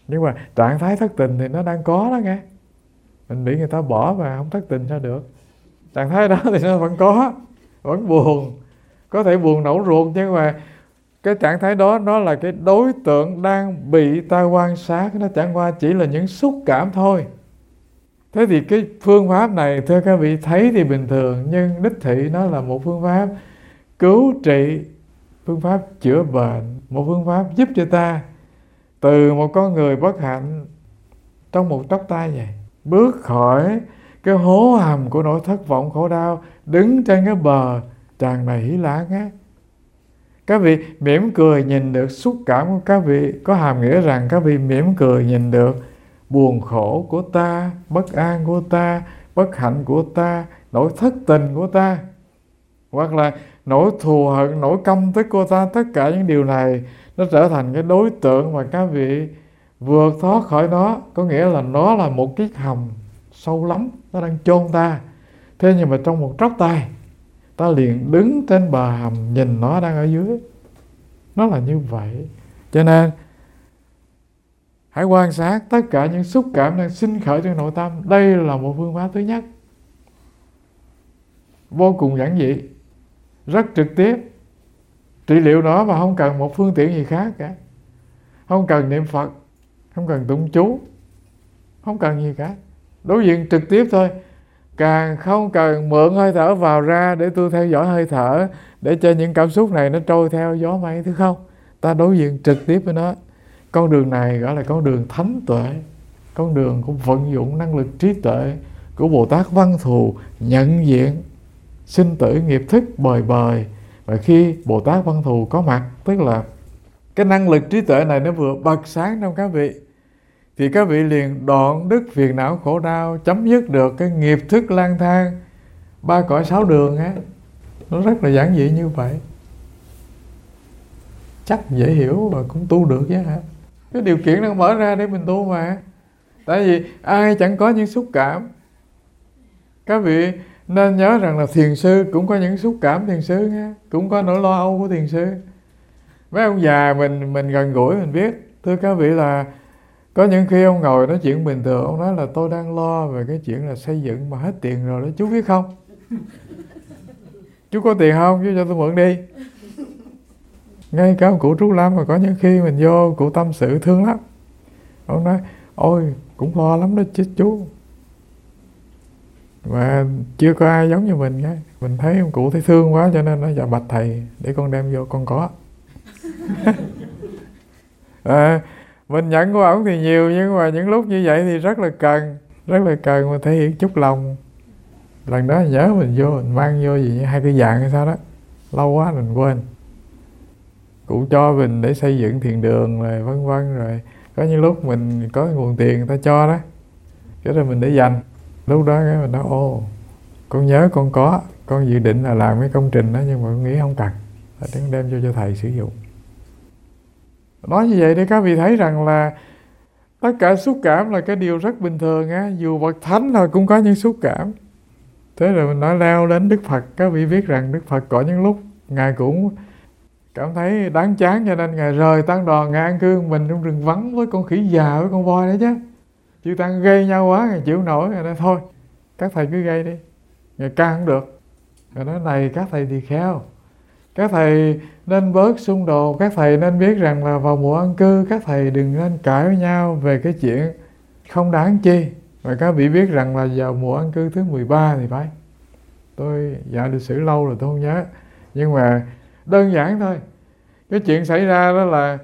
Nhưng mà trạng thái thất tình thì nó đang có đó nghe. Mình bị người ta bỏ và không thất tình sao được. Trạng thái đó thì nó vẫn có, vẫn buồn, có thể buồn nổ ruột, nhưng mà cái trạng thái đó nó là cái đối tượng đang bị ta quan sát, nó chẳng qua chỉ là những xúc cảm thôi. Thế thì cái phương pháp này thưa các vị thấy thì bình thường, nhưng đích thị nó là một phương pháp cứu trị, phương pháp chữa bệnh, một phương pháp giúp cho ta từ một con người bất hạnh trong một chốc tay vậy, bước khỏi cái hố hầm của nỗi thất vọng khổ đau, đứng trên cái bờ tràn đầy hỷ lạc á. Các vị mỉm cười nhìn được xúc cảm của các vị, có hàm nghĩa rằng các vị mỉm cười nhìn được buồn khổ của ta, bất an của ta, bất hạnh của ta, nỗi thất tình của ta, hoặc là nỗi thù hận, nỗi căm tức của ta. Tất cả những điều này nó trở thành cái đối tượng mà các vị vượt thoát khỏi nó. Có nghĩa là nó là một cái hầm sâu lắm, nó đang chôn ta. Thế nhưng mà trong một chốc tay, ta liền đứng trên bờ hầm nhìn nó đang ở dưới. Nó là như vậy. Cho nên hãy quan sát tất cả những xúc cảm đang sinh khởi trong nội tâm. Đây là một phương pháp thứ nhất, vô cùng giản dị, rất trực tiếp. Trị liệu nó mà không cần một phương tiện gì khác cả. Không cần niệm Phật, không cần tụng chú, không cần gì cả. Đối diện trực tiếp thôi. Càng không cần mượn hơi thở vào ra để tôi theo dõi hơi thở, để cho những cảm xúc này nó trôi theo gió mây, thứ không. Ta đối diện trực tiếp với nó. Con đường này gọi là con đường thánh tuệ, con đường của vận dụng năng lực trí tuệ của Bồ Tát Văn Thù, nhận diện sinh tử nghiệp thức bời bời. Và khi Bồ Tát Văn Thù có mặt, tức là cái năng lực trí tuệ này nó vừa bật sáng trong các vị, thì các vị liền đoạn đứt phiền não khổ đau, chấm dứt được cái nghiệp thức lang thang 3 cõi 6 đường á. Nó rất là giản dị như vậy, chắc dễ hiểu và cũng tu được chứ hả. Cái điều kiện nó mở ra để mình tu mà. Tại vì ai chẳng có những xúc cảm. Các vị nên nhớ rằng là thiền sư cũng có những xúc cảm thiền sư nha, cũng có nỗi lo âu của thiền sư. Mấy ông già mình gần gũi mình biết. Thưa các vị là có những khi ông ngồi nói chuyện bình thường, ông nói là tôi đang lo về cái chuyện là xây dựng mà hết tiền rồi đó, chú biết không? Chú có tiền không? Chú cho tôi mượn đi. Ngay cả ông cụ Trúc Lâm mà có những khi mình vô cụ tâm sự thương lắm. Ông nói ôi cũng lo lắm đó chứ chú. Mà chưa có ai giống như mình nghe. Mình thấy ông cụ thấy thương quá cho nên nói dạ bạch thầy để con đem vô con có. Mình nhận của ổng thì nhiều, nhưng mà những lúc như vậy thì rất là cần mà thể hiện chút lòng. Lần đó nhớ mình vô, mình mang vô gì 2 cây vàng hay sao đó, lâu quá mình quên. Cụ cho mình để xây dựng thiền đường rồi vân vân, rồi có những lúc mình có nguồn tiền người ta cho đó, cái rồi mình để dành. Lúc đó cái mình nói ồ, con nhớ con dự định là làm cái công trình đó, nhưng mà con nghĩ không cần, để con đem cho thầy sử dụng. Nói như vậy để các vị thấy rằng là tất cả xúc cảm là cái điều rất bình thường á. Dù bậc thánh là cũng có những xúc cảm. Thế rồi mình nói leo đến Đức Phật. Các vị biết rằng Đức Phật có những lúc Ngài cũng cảm thấy đáng chán, cho nên Ngài rời tăng đoàn, Ngài an cư mình trong rừng vắng với con khỉ già với con voi đấy chứ. Chư tăng gây nhau quá, Ngài chịu nổi. Ngài nói thôi các thầy cứ gây đi. Ngài can không được. Ngài nói này các thầy thì khéo, các thầy nên bớt xung đột. Các thầy nên biết rằng là vào mùa an cư, các thầy đừng nên cãi với nhau về cái chuyện không đáng chi. Và các vị biết rằng là vào mùa an cư thứ 13 thì phải. Tôi dạ lịch sử lâu rồi tôi không nhớ. Nhưng mà đơn giản thôi. Cái chuyện xảy ra đó là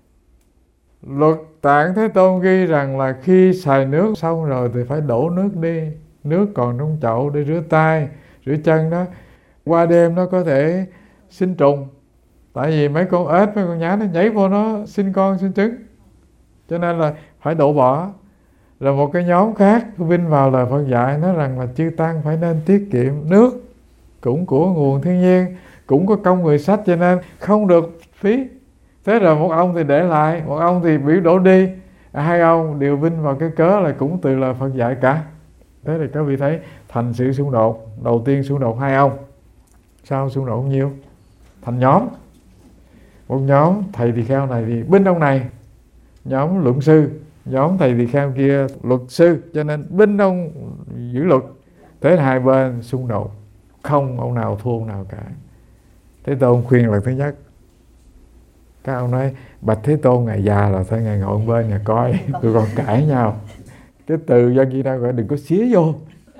luật Tạng Thế Tôn ghi rằng là khi xài nước xong rồi thì phải đổ nước đi. Nước còn trong chậu để rửa tay, rửa chân đó. Qua đêm nó có thể sinh trùng. Tại vì mấy con ếch, mấy con nhái nó nhảy vô nó sinh con, sinh trứng. Cho nên là phải đổ bỏ. Rồi một cái nhóm khác vinh vào lời Phật dạy nói rằng là chư tăng phải nên tiết kiệm nước, cũng của nguồn thiên nhiên, cũng có công người sách, cho nên không được phí. Thế rồi một ông thì để lại, một ông thì biểu đổ đi. 2 ông đều vinh vào cái cớ là cũng từ lời Phật dạy cả. Thế thì các vị thấy thành sự xung đột. Đầu tiên xung đột 2 ông, sao xung đột nhiều? Thành nhóm. Một nhóm thầy tỳ kheo này thì binh ông này, nhóm luận sư Nhóm thầy tỳ kheo kia luật sư, cho nên binh ông giữ luật. Thế hai bên xung đột, không ông nào thua ông nào cả. Thế Tôn khuyên là thứ nhất, các ông nói bạch Thế Tôn ngài già rồi, thôi ngài ngồi bên ngài coi tụi con cãi nhau. Cái từ dân Việt Nam gọi đừng có xía vô.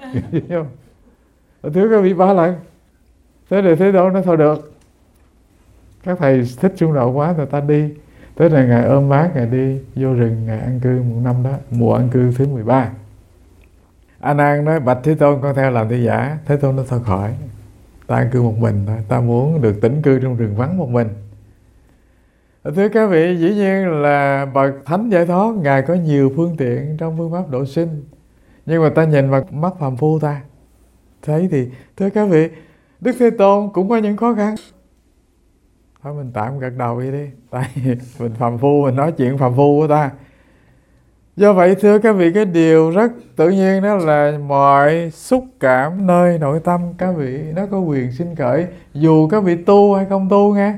Thưa các vị 3 lần. Thế rồi Thế Tôn nói thôi được, các thầy thích xung đột quá rồi ta đi. Thế là ngài ôm bác ngài đi vô rừng, ngài an cư một năm đó, mùa an cư thứ 13. A Nan nói bạch Thế Tôn con theo làm thi giả. Thế Tôn nói thôi khỏi, ta an cư một mình thôi, ta muốn được tĩnh cư trong rừng vắng một mình. Thưa các vị, dĩ nhiên là bậc thánh giải thoát ngài có nhiều phương tiện trong phương pháp độ sinh, nhưng mà ta nhìn vào mắt phàm phu ta thấy thì thưa các vị, Đức Thế Tôn cũng có những khó khăn. Thôi mình tạm gật đầu đi, tại mình phàm phu, mình nói chuyện phàm phu của ta. Do vậy thưa các vị, cái điều rất tự nhiên đó là mọi xúc cảm nơi nội tâm các vị nó có quyền sinh khởi, dù các vị tu hay không tu nghe.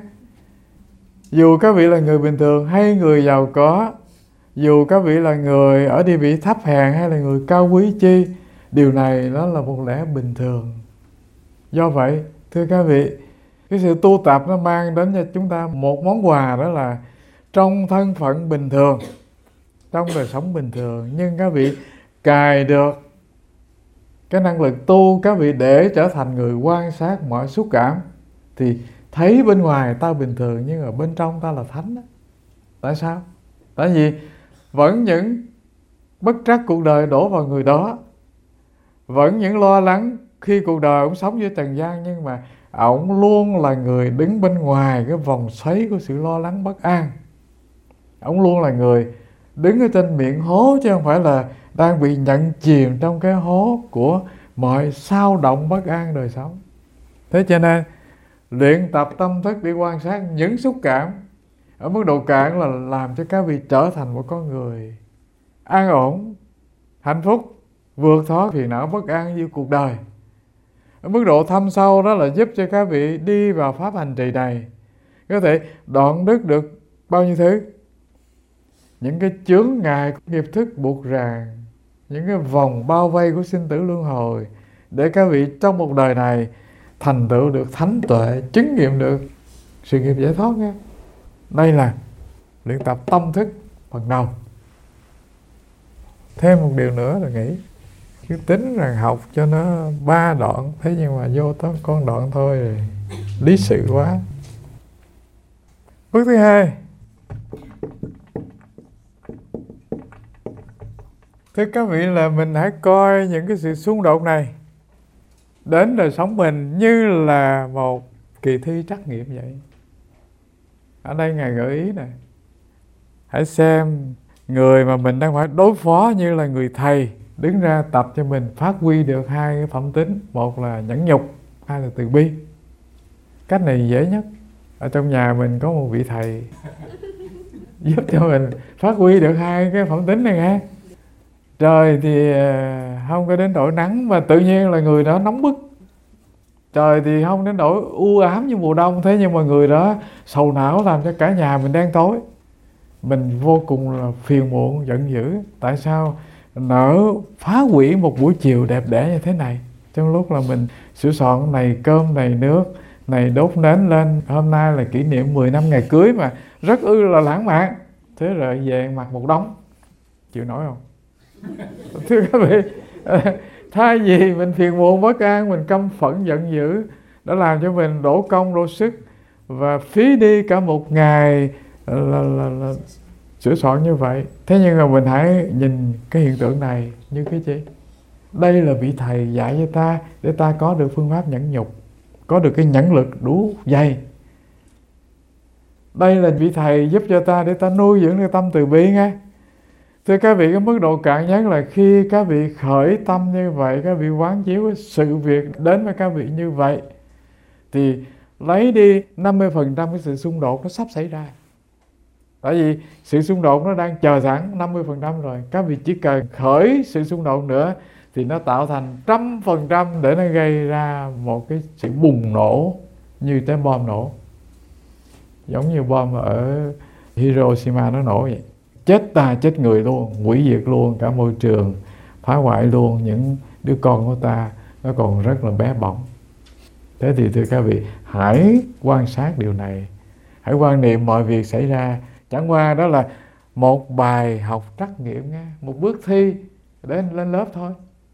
Dù các vị là người bình thường hay người giàu có, dù các vị là người ở địa vị thấp hèn hay là người cao quý chi, điều này nó là một lẽ bình thường. Do vậy thưa các vị, cái sự tu tập nó mang đến cho chúng ta một món quà, đó là trong thân phận bình thường, trong đời sống bình thường, nhưng các vị cài được cái năng lực tu các vị để trở thành người quan sát mọi xúc cảm, thì thấy bên ngoài ta bình thường nhưng ở bên trong ta là thánh đó. Tại sao? Tại vì vẫn những bất trắc cuộc đời đổ vào người đó, vẫn những lo lắng khi cuộc đời ông sống với trần gian, nhưng mà ông luôn là người đứng bên ngoài cái vòng xoáy của sự lo lắng bất an. Ông luôn là người đứng ở trên miệng hố, chứ không phải là đang bị nhận chìm trong cái hố của mọi xao động bất an đời sống. Thế cho nên luyện tập tâm thức để quan sát những xúc cảm ở mức độ cạn là làm cho các vị trở thành một con người an ổn, hạnh phúc, vượt thoát phiền não bất an như cuộc đời. Ở mức độ thâm sâu đó là giúp cho các vị đi vào pháp hành trì này có thể đoạn đứt được bao nhiêu thứ, những cái chướng ngại nghiệp thức buộc ràng, những cái vòng bao vây của sinh tử luân hồi, để các vị trong một đời này thành tựu được thánh tuệ, chứng nghiệm được sự nghiệp giải thoát nha. Đây là luyện tập tâm thức phần đầu. Thêm một điều nữa là nghĩ cứ tính rằng học cho nó 3 đoạn, thế nhưng mà vô tới con đoạn thôi rồi lý sự quá. Bước thứ hai, thưa các vị, là mình hãy coi những cái sự xung đột này đến đời sống mình như là một kỳ thi trắc nghiệm vậy. Ở đây Ngài gợi ý này, hãy xem người mà mình đang phải đối phó như là người thầy đứng ra tập cho mình phát huy được 2 cái phẩm tính, một là nhẫn nhục, 2 là từ bi. Cách này dễ nhất. Ở trong nhà mình có một vị thầy giúp cho mình phát huy được 2 cái phẩm tính này nghe. Trời thì không có đến độ nắng, mà tự nhiên là người đó nóng bức. Trời thì không đến độ u ám như mùa đông, thế nhưng mà người đó sầu não làm cho cả nhà mình đen tối. Mình vô cùng là phiền muộn, giận dữ. Tại sao nỡ phá hủy một buổi chiều đẹp đẽ như thế này, trong lúc là mình sửa soạn này cơm này nước này, đốt nến lên, hôm nay là kỷ niệm 10 năm ngày cưới mà rất là lãng mạn. Thế rồi về mặc một đống, chịu nổi không? Thưa các vị, thay vì mình phiền muộn bất an, mình căm phẫn giận dữ, đã làm cho mình đổ công đổ sức và phí đi cả một ngày là sửa soạn như vậy. Thế nhưng mà mình hãy nhìn cái hiện tượng này như cái gì? Đây là vị thầy dạy cho ta để ta có được phương pháp nhẫn nhục, có được cái nhẫn lực đủ dày. Đây là vị thầy giúp cho ta để ta nuôi dưỡng được tâm từ bi nghe. Thưa các vị, cái mức độ cạn nhất là khi các vị khởi tâm như vậy, các vị quán chiếu sự việc đến với các vị như vậy, thì lấy đi 50% cái sự xung đột nó sắp xảy ra. Tại vì sự xung đột nó đang chờ sẵn 50% rồi. Các vị chỉ cần khởi sự xung đột nữa thì nó tạo thành 100% để nó gây ra một cái sự bùng nổ như trái bom nổ. Giống như bom ở Hiroshima nó nổ vậy. chết ta chết người luôn, hủy diệt luôn cả môi trường, phá hoại luôn những đứa con của ta, nó còn rất là bé bỏng. Thế thì thưa các vị, hãy quan sát điều này, hãy quan niệm mọi việc xảy ra chẳng qua đó là một bài học trắc nghiệm nha, một bước thi để lên lớp thôi.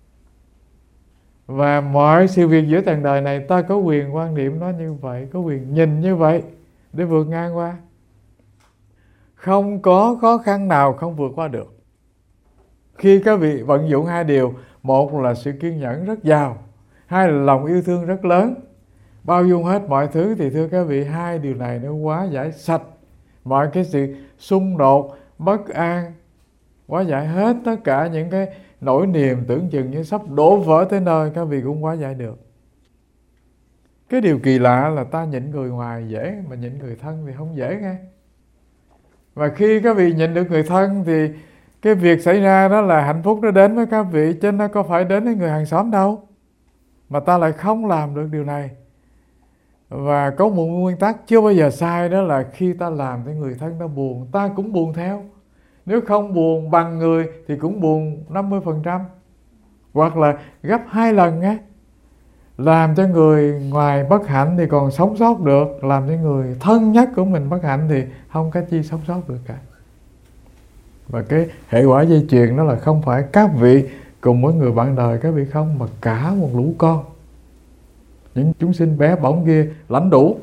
Và mọi sự việc giữa trần đời này ta có quyền quan niệm nó như vậy, có quyền nhìn như vậy để vượt ngang qua. Không có khó khăn nào không vượt qua được. Khi các vị vận dụng hai điều, một là sự kiên nhẫn rất giàu, hai là lòng yêu thương rất lớn, bao dung hết mọi thứ, thì thưa các vị, hai điều này nó hóa giải sạch mọi cái sự xung đột, bất an, hóa giải hết tất cả những cái nỗi niềm tưởng chừng như sắp đổ vỡ tới nơi, các vị cũng hóa giải được. Cái điều kỳ lạ là ta nhịn người ngoài dễ, mà nhịn người thân thì không dễ nghe. Và khi các vị nhịn được người thân thì cái việc xảy ra đó là hạnh phúc nó đến với các vị, chứ nó có phải đến với người hàng xóm đâu. Mà ta lại không làm được điều này. Và có một nguyên tắc chưa bao giờ sai, đó là khi ta làm thì người thân ta buồn, ta cũng buồn theo. Nếu không buồn bằng người thì cũng buồn 50%, hoặc là gấp 2 lần á. Làm cho người ngoài bất hạnh thì còn sống sót được, làm cho người thân nhất của mình bất hạnh thì không có chi sống sót được cả. Và cái hệ quả dây chuyền đó là không phải các vị cùng với người bạn đời các vị không, mà cả một lũ con, những chúng sinh bé bỏng kia lãnh đủ,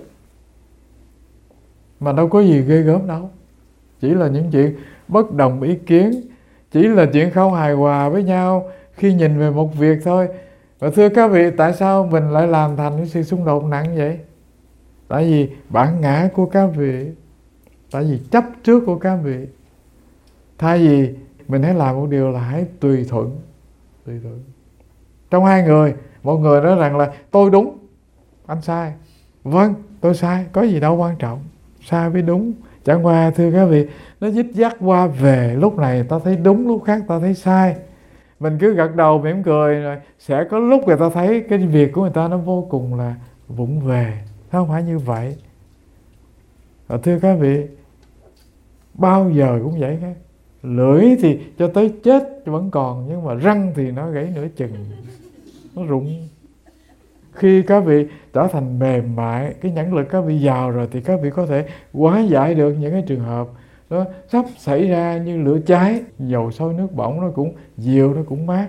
mà đâu có gì ghê gớm đâu. Chỉ là những chuyện bất đồng ý kiến, chỉ là chuyện không hài hòa với nhau khi nhìn về một việc thôi. Và thưa các vị, tại sao mình lại làm thành cái sự xung đột nặng vậy? Tại vì bản ngã của các vị, tại vì chấp trước của các vị. Thay vì mình hãy làm một điều là hãy tùy thuận. Trong hai người, một người nói rằng là tôi đúng, anh sai. Vâng, tôi sai, có gì đâu quan trọng. Sai với đúng, chẳng qua thưa các vị, nó dích dắt qua về, lúc này ta thấy đúng, lúc khác ta thấy sai. Mình cứ gật đầu mỉm cười, rồi sẽ có lúc người ta thấy cái việc của người ta nó vô cùng là vụng về. Nó không phải như vậy. Và thưa các vị, bao giờ cũng vậy hết. Lưỡi thì cho tới chết vẫn còn, nhưng mà răng thì nó gãy nửa chừng, nó rụng. Khi các vị trở thành mềm mại, cái nhãn lực các vị giàu rồi, thì các vị có thể hóa giải được những cái trường hợp nó sắp xảy ra như lửa cháy, dầu sôi nước bỏng nó cũng dịu, nó cũng mát.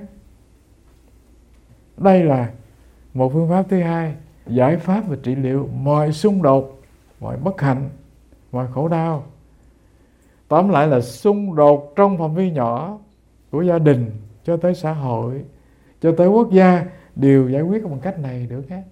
Đây là một phương pháp thứ hai, giải pháp và trị liệu mọi xung đột, mọi bất hạnh, mọi khổ đau. Tóm lại là xung đột trong phạm vi nhỏ của gia đình cho tới xã hội, cho tới quốc gia đều giải quyết bằng cách này được hết.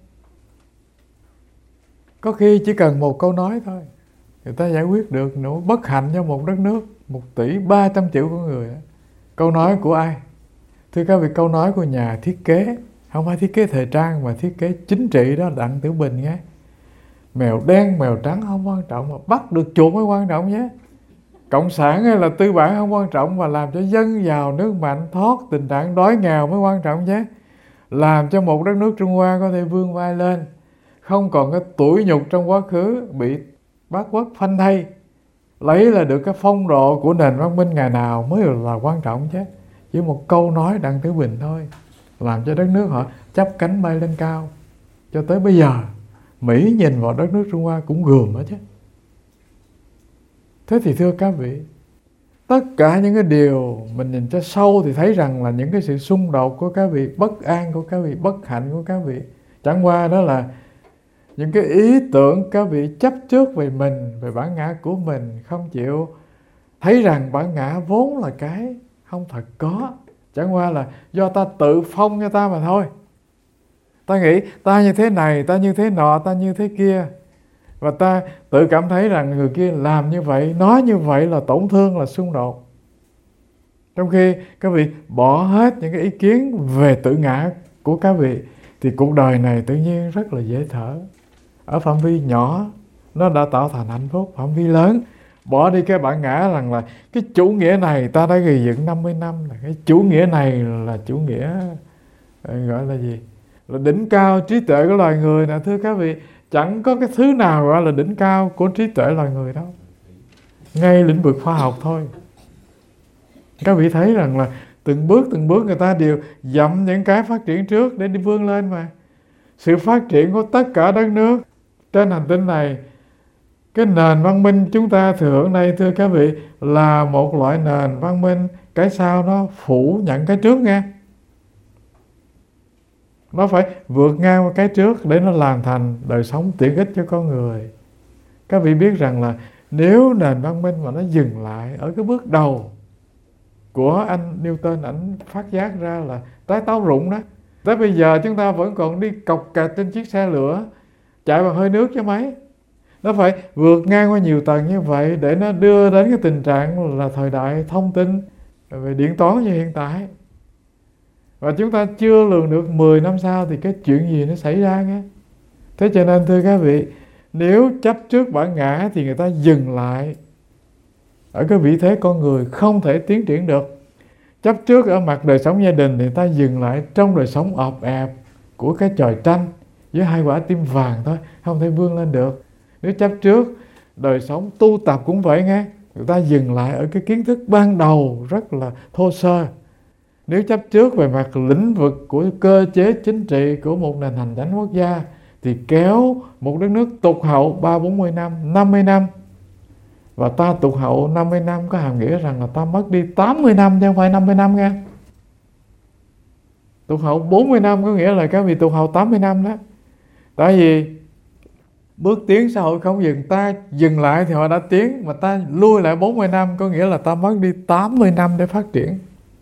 Có khi chỉ cần một câu nói thôi, người ta giải quyết được nỗi bất hạnh cho một đất nước 1.300.000.000 của người. Câu nói của ai? Thưa các vị, câu nói của nhà thiết kế, không phải thiết kế thời trang mà thiết kế chính trị, đó Đặng Tiểu Bình nhé. Mèo đen mèo trắng không quan trọng, mà bắt được chuột mới quan trọng nhé. Cộng sản hay là tư bản không quan trọng, mà làm cho dân giàu nước mạnh thoát tình trạng đói nghèo mới quan trọng nhé. Làm cho một đất nước Trung Hoa có thể vươn vai lên, không còn cái tủi nhục trong quá khứ, bị bát quốc phanh thây, lấy là được cái phong độ của nền văn minh ngày nào mới là quan trọng chứ. Chỉ một câu nói Đặng Tiểu Bình thôi, làm cho đất nước họ chắp cánh bay lên cao. Cho tới bây giờ, Mỹ nhìn vào đất nước Trung Hoa cũng gườm đó chứ. Thế thì thưa các vị, tất cả những cái điều mình nhìn cho sâu thì thấy rằng là những cái sự xung đột của các vị, bất an của các vị, bất hạnh của các vị, chẳng qua đó là những cái ý tưởng các vị chấp trước về mình, về bản ngã của mình, không chịu thấy rằng bản ngã vốn là cái không thật có, chẳng qua là do ta tự phong cho ta mà thôi. Ta nghĩ ta như thế này, ta như thế nọ, ta như thế kia, và ta tự cảm thấy rằng người kia làm như vậy, nói như vậy là tổn thương, là xung đột. Trong khi các vị bỏ hết những cái ý kiến về tự ngã của các vị, thì cuộc đời này tự nhiên rất là dễ thở. Ở phạm vi nhỏ nó đã tạo thành hạnh phúc, phạm vi lớn bỏ đi cái bản ngã rằng là cái chủ nghĩa này ta đã gây dựng 50 năm, cái chủ nghĩa này là chủ nghĩa gọi là gì, là đỉnh cao trí tuệ của loài người nè. Thưa các vị, chẳng có cái thứ nào gọi là đỉnh cao của trí tuệ loài người đâu, ngay lĩnh vực khoa học thôi. Các vị thấy rằng là từng bước người ta đều dậm những cái phát triển trước để đi vươn lên mà. Sự phát triển của tất cả đất nước trên hành tinh này, cái nền văn minh chúng ta thừa hưởng đây, thưa các vị, là một loại nền văn minh cái sau nó phủ nhận cái trước nghe. Nó phải vượt ngang qua cái trước để nó làm thành đời sống tiện ích cho con người. Các vị biết rằng là nếu nền văn minh mà nó dừng lại ở cái bước đầu của anh Newton, ảnh phát giác ra là tái táo rụng đó, tới bây giờ chúng ta vẫn còn đi cọc cạch trên chiếc xe lửa chạy bằng hơi nước chứ mấy. Nó phải vượt ngang qua nhiều tầng như vậy để nó đưa đến cái tình trạng là thời đại thông tin về điện toán như hiện tại. Và chúng ta chưa lường được 10 năm sau thì cái chuyện gì nó xảy ra nghe. Thế cho nên thưa các vị, nếu chấp trước bản ngã thì người ta dừng lại ở cái vị thế con người, không thể tiến triển được. Chấp trước ở mặt đời sống gia đình thì người ta dừng lại trong đời sống ọp ẹp của cái chòi tranh với 2 quả tim vàng thôi, không thể vươn lên được. Nếu chấp trước đời sống tu tập cũng vậy nghe, người ta dừng lại ở cái kiến thức ban đầu rất là thô sơ. Nếu chấp trước về mặt lĩnh vực của cơ chế chính trị của một nền hành chánh quốc gia thì kéo một đất nước tụt hậu 30-40 năm, 50 năm. Và ta tụt hậu 50 năm có hàm nghĩa rằng là ta mất đi 80 năm chứ không phải 50 năm nghe. Tụt hậu 40 năm có nghĩa là các vị tụt hậu 80 năm đó. Tại vì bước tiến xã hội không dừng, ta dừng lại thì họ đã tiến, mà ta lui lại 40 năm có nghĩa là ta mất đi 80 năm để phát triển.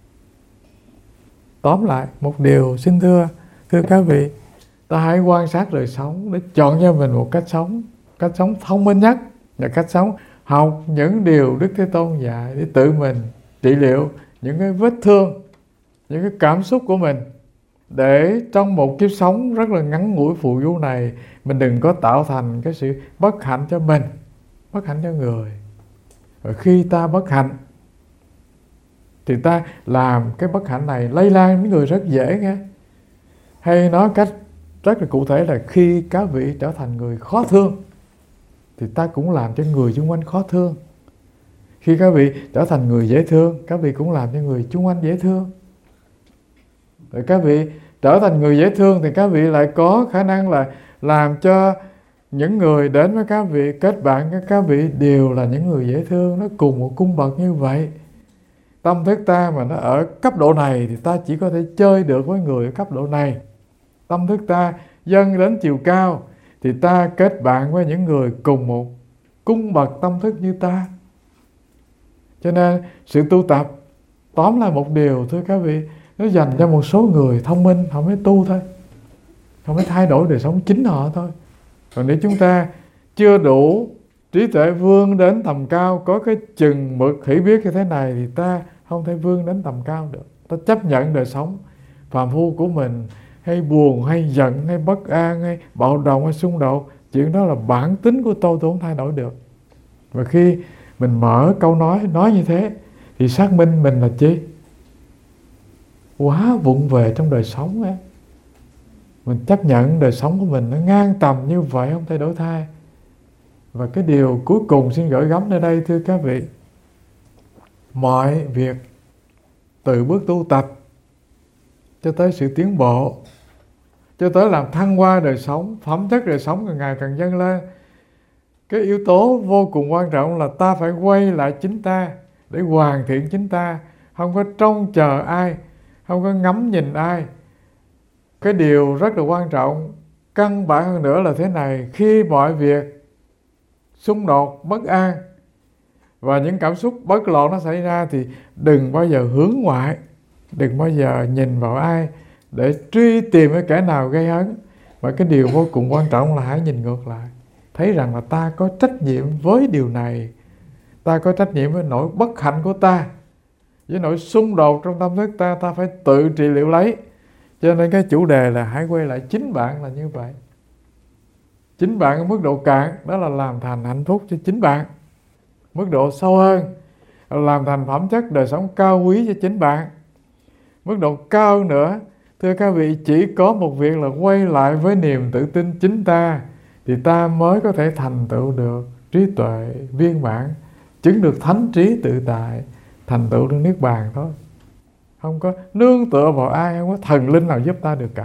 Tóm lại một điều xin thưa các vị, ta hãy quan sát đời sống để chọn cho mình một cách sống thông minh nhất, là cách sống học những điều Đức Thế Tôn dạy để tự mình trị liệu những cái vết thương, những cái cảm xúc của mình, để trong một kiếp sống rất là ngắn ngủi phù du này mình đừng có tạo thành cái sự bất hạnh cho mình, bất hạnh cho người. Và khi ta bất hạnh thì ta làm cái bất hạnh này lây lan đến người rất dễ nghe. Hay nói cách rất là cụ thể là khi các vị trở thành người khó thương thì ta cũng làm cho người xung quanh khó thương. Khi các vị trở thành người dễ thương, các vị cũng làm cho người xung quanh dễ thương. Rồi các vị trở thành người dễ thương thì các vị lại có khả năng là làm cho những người đến với các vị, kết bạn với các vị đều là những người dễ thương. Nó cùng một cung bậc như vậy. Tâm thức ta mà nó ở cấp độ này thì ta chỉ có thể chơi được với người ở cấp độ này. Tâm thức ta dâng đến chiều cao thì ta kết bạn với những người cùng một cung bậc tâm thức như ta. Cho nên sự tu tập tóm lại một điều thưa các vị, nó dành cho một số người thông minh, họ mới tu thôi, họ mới thay đổi đời sống chính họ thôi. Còn nếu chúng ta chưa đủ trí tuệ vươn đến tầm cao, có cái chừng mực hiểu biết như thế này thì ta không thể vươn đến tầm cao được. Ta chấp nhận đời sống phàm phu của mình, hay buồn, hay giận, hay bất an, hay bạo động, hay xung đột, chuyện đó là bản tính của tôi không thay đổi được. Và khi mình mở câu nói như thế thì xác minh mình là chi? Quá vụng về trong đời sống ấy. Mình chấp nhận đời sống của mình nó ngang tầm như vậy, không thể đổi thay. Và cái điều cuối cùng xin gửi gắm nơi đây thưa các vị, mọi việc từ bước tu tập cho tới sự tiến bộ, cho tới làm thăng hoa đời sống, phẩm chất đời sống càng ngày càng dâng lên, cái yếu tố vô cùng quan trọng là ta phải quay lại chính ta để hoàn thiện chính ta, không có trông chờ ai, không có ngắm nhìn ai. Cái điều rất là quan trọng, căn bản hơn nữa là thế này: khi mọi việc xung đột, bất an và những cảm xúc bất loạn nó xảy ra thì đừng bao giờ hướng ngoại, đừng bao giờ nhìn vào ai để truy tìm cái kẻ nào gây hấn. Và cái điều vô cùng quan trọng là hãy nhìn ngược lại, thấy rằng là ta có trách nhiệm với điều này, ta có trách nhiệm với nỗi bất hạnh của ta, với nỗi xung đột trong tâm thức ta, ta phải tự trị liệu lấy. Cho nên cái chủ đề là hãy quay lại chính bạn là như vậy. Chính bạn ở mức độ cạn đó là làm thành hạnh phúc cho chính bạn. Mức độ sâu hơn là làm thành phẩm chất đời sống cao quý cho chính bạn. Mức độ cao hơn nữa, thưa các vị, chỉ có một việc là quay lại với niềm tự tin chính ta thì ta mới có thể thành tựu được trí tuệ viên mãn, chứng được thánh trí tự tại, thành tựu được niết bàn thôi. Không có nương tựa vào ai, không có thần linh nào giúp ta được cả.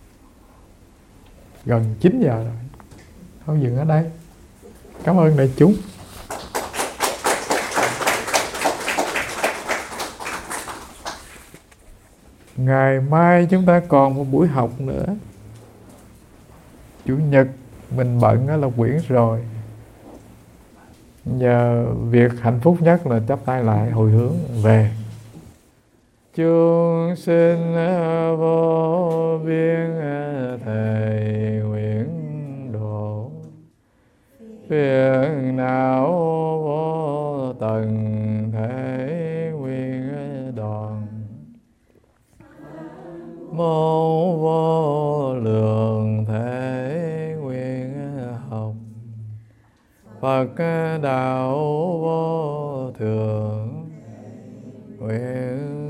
Gần 9 giờ rồi, thôi dừng ở đây. Cảm ơn đại chúng. Ngày mai chúng ta còn một buổi học nữa. Chủ nhật mình bận là quyển rồi. Giờ việc hạnh phúc nhất là chắp tay lại hồi hướng về. Chúng sinh vô biên thầy nguyện độ, phiền não vô tận thể nguyện đoạn, mâu vô lượng thể nguyện học, Phật đạo vô thượng nguyện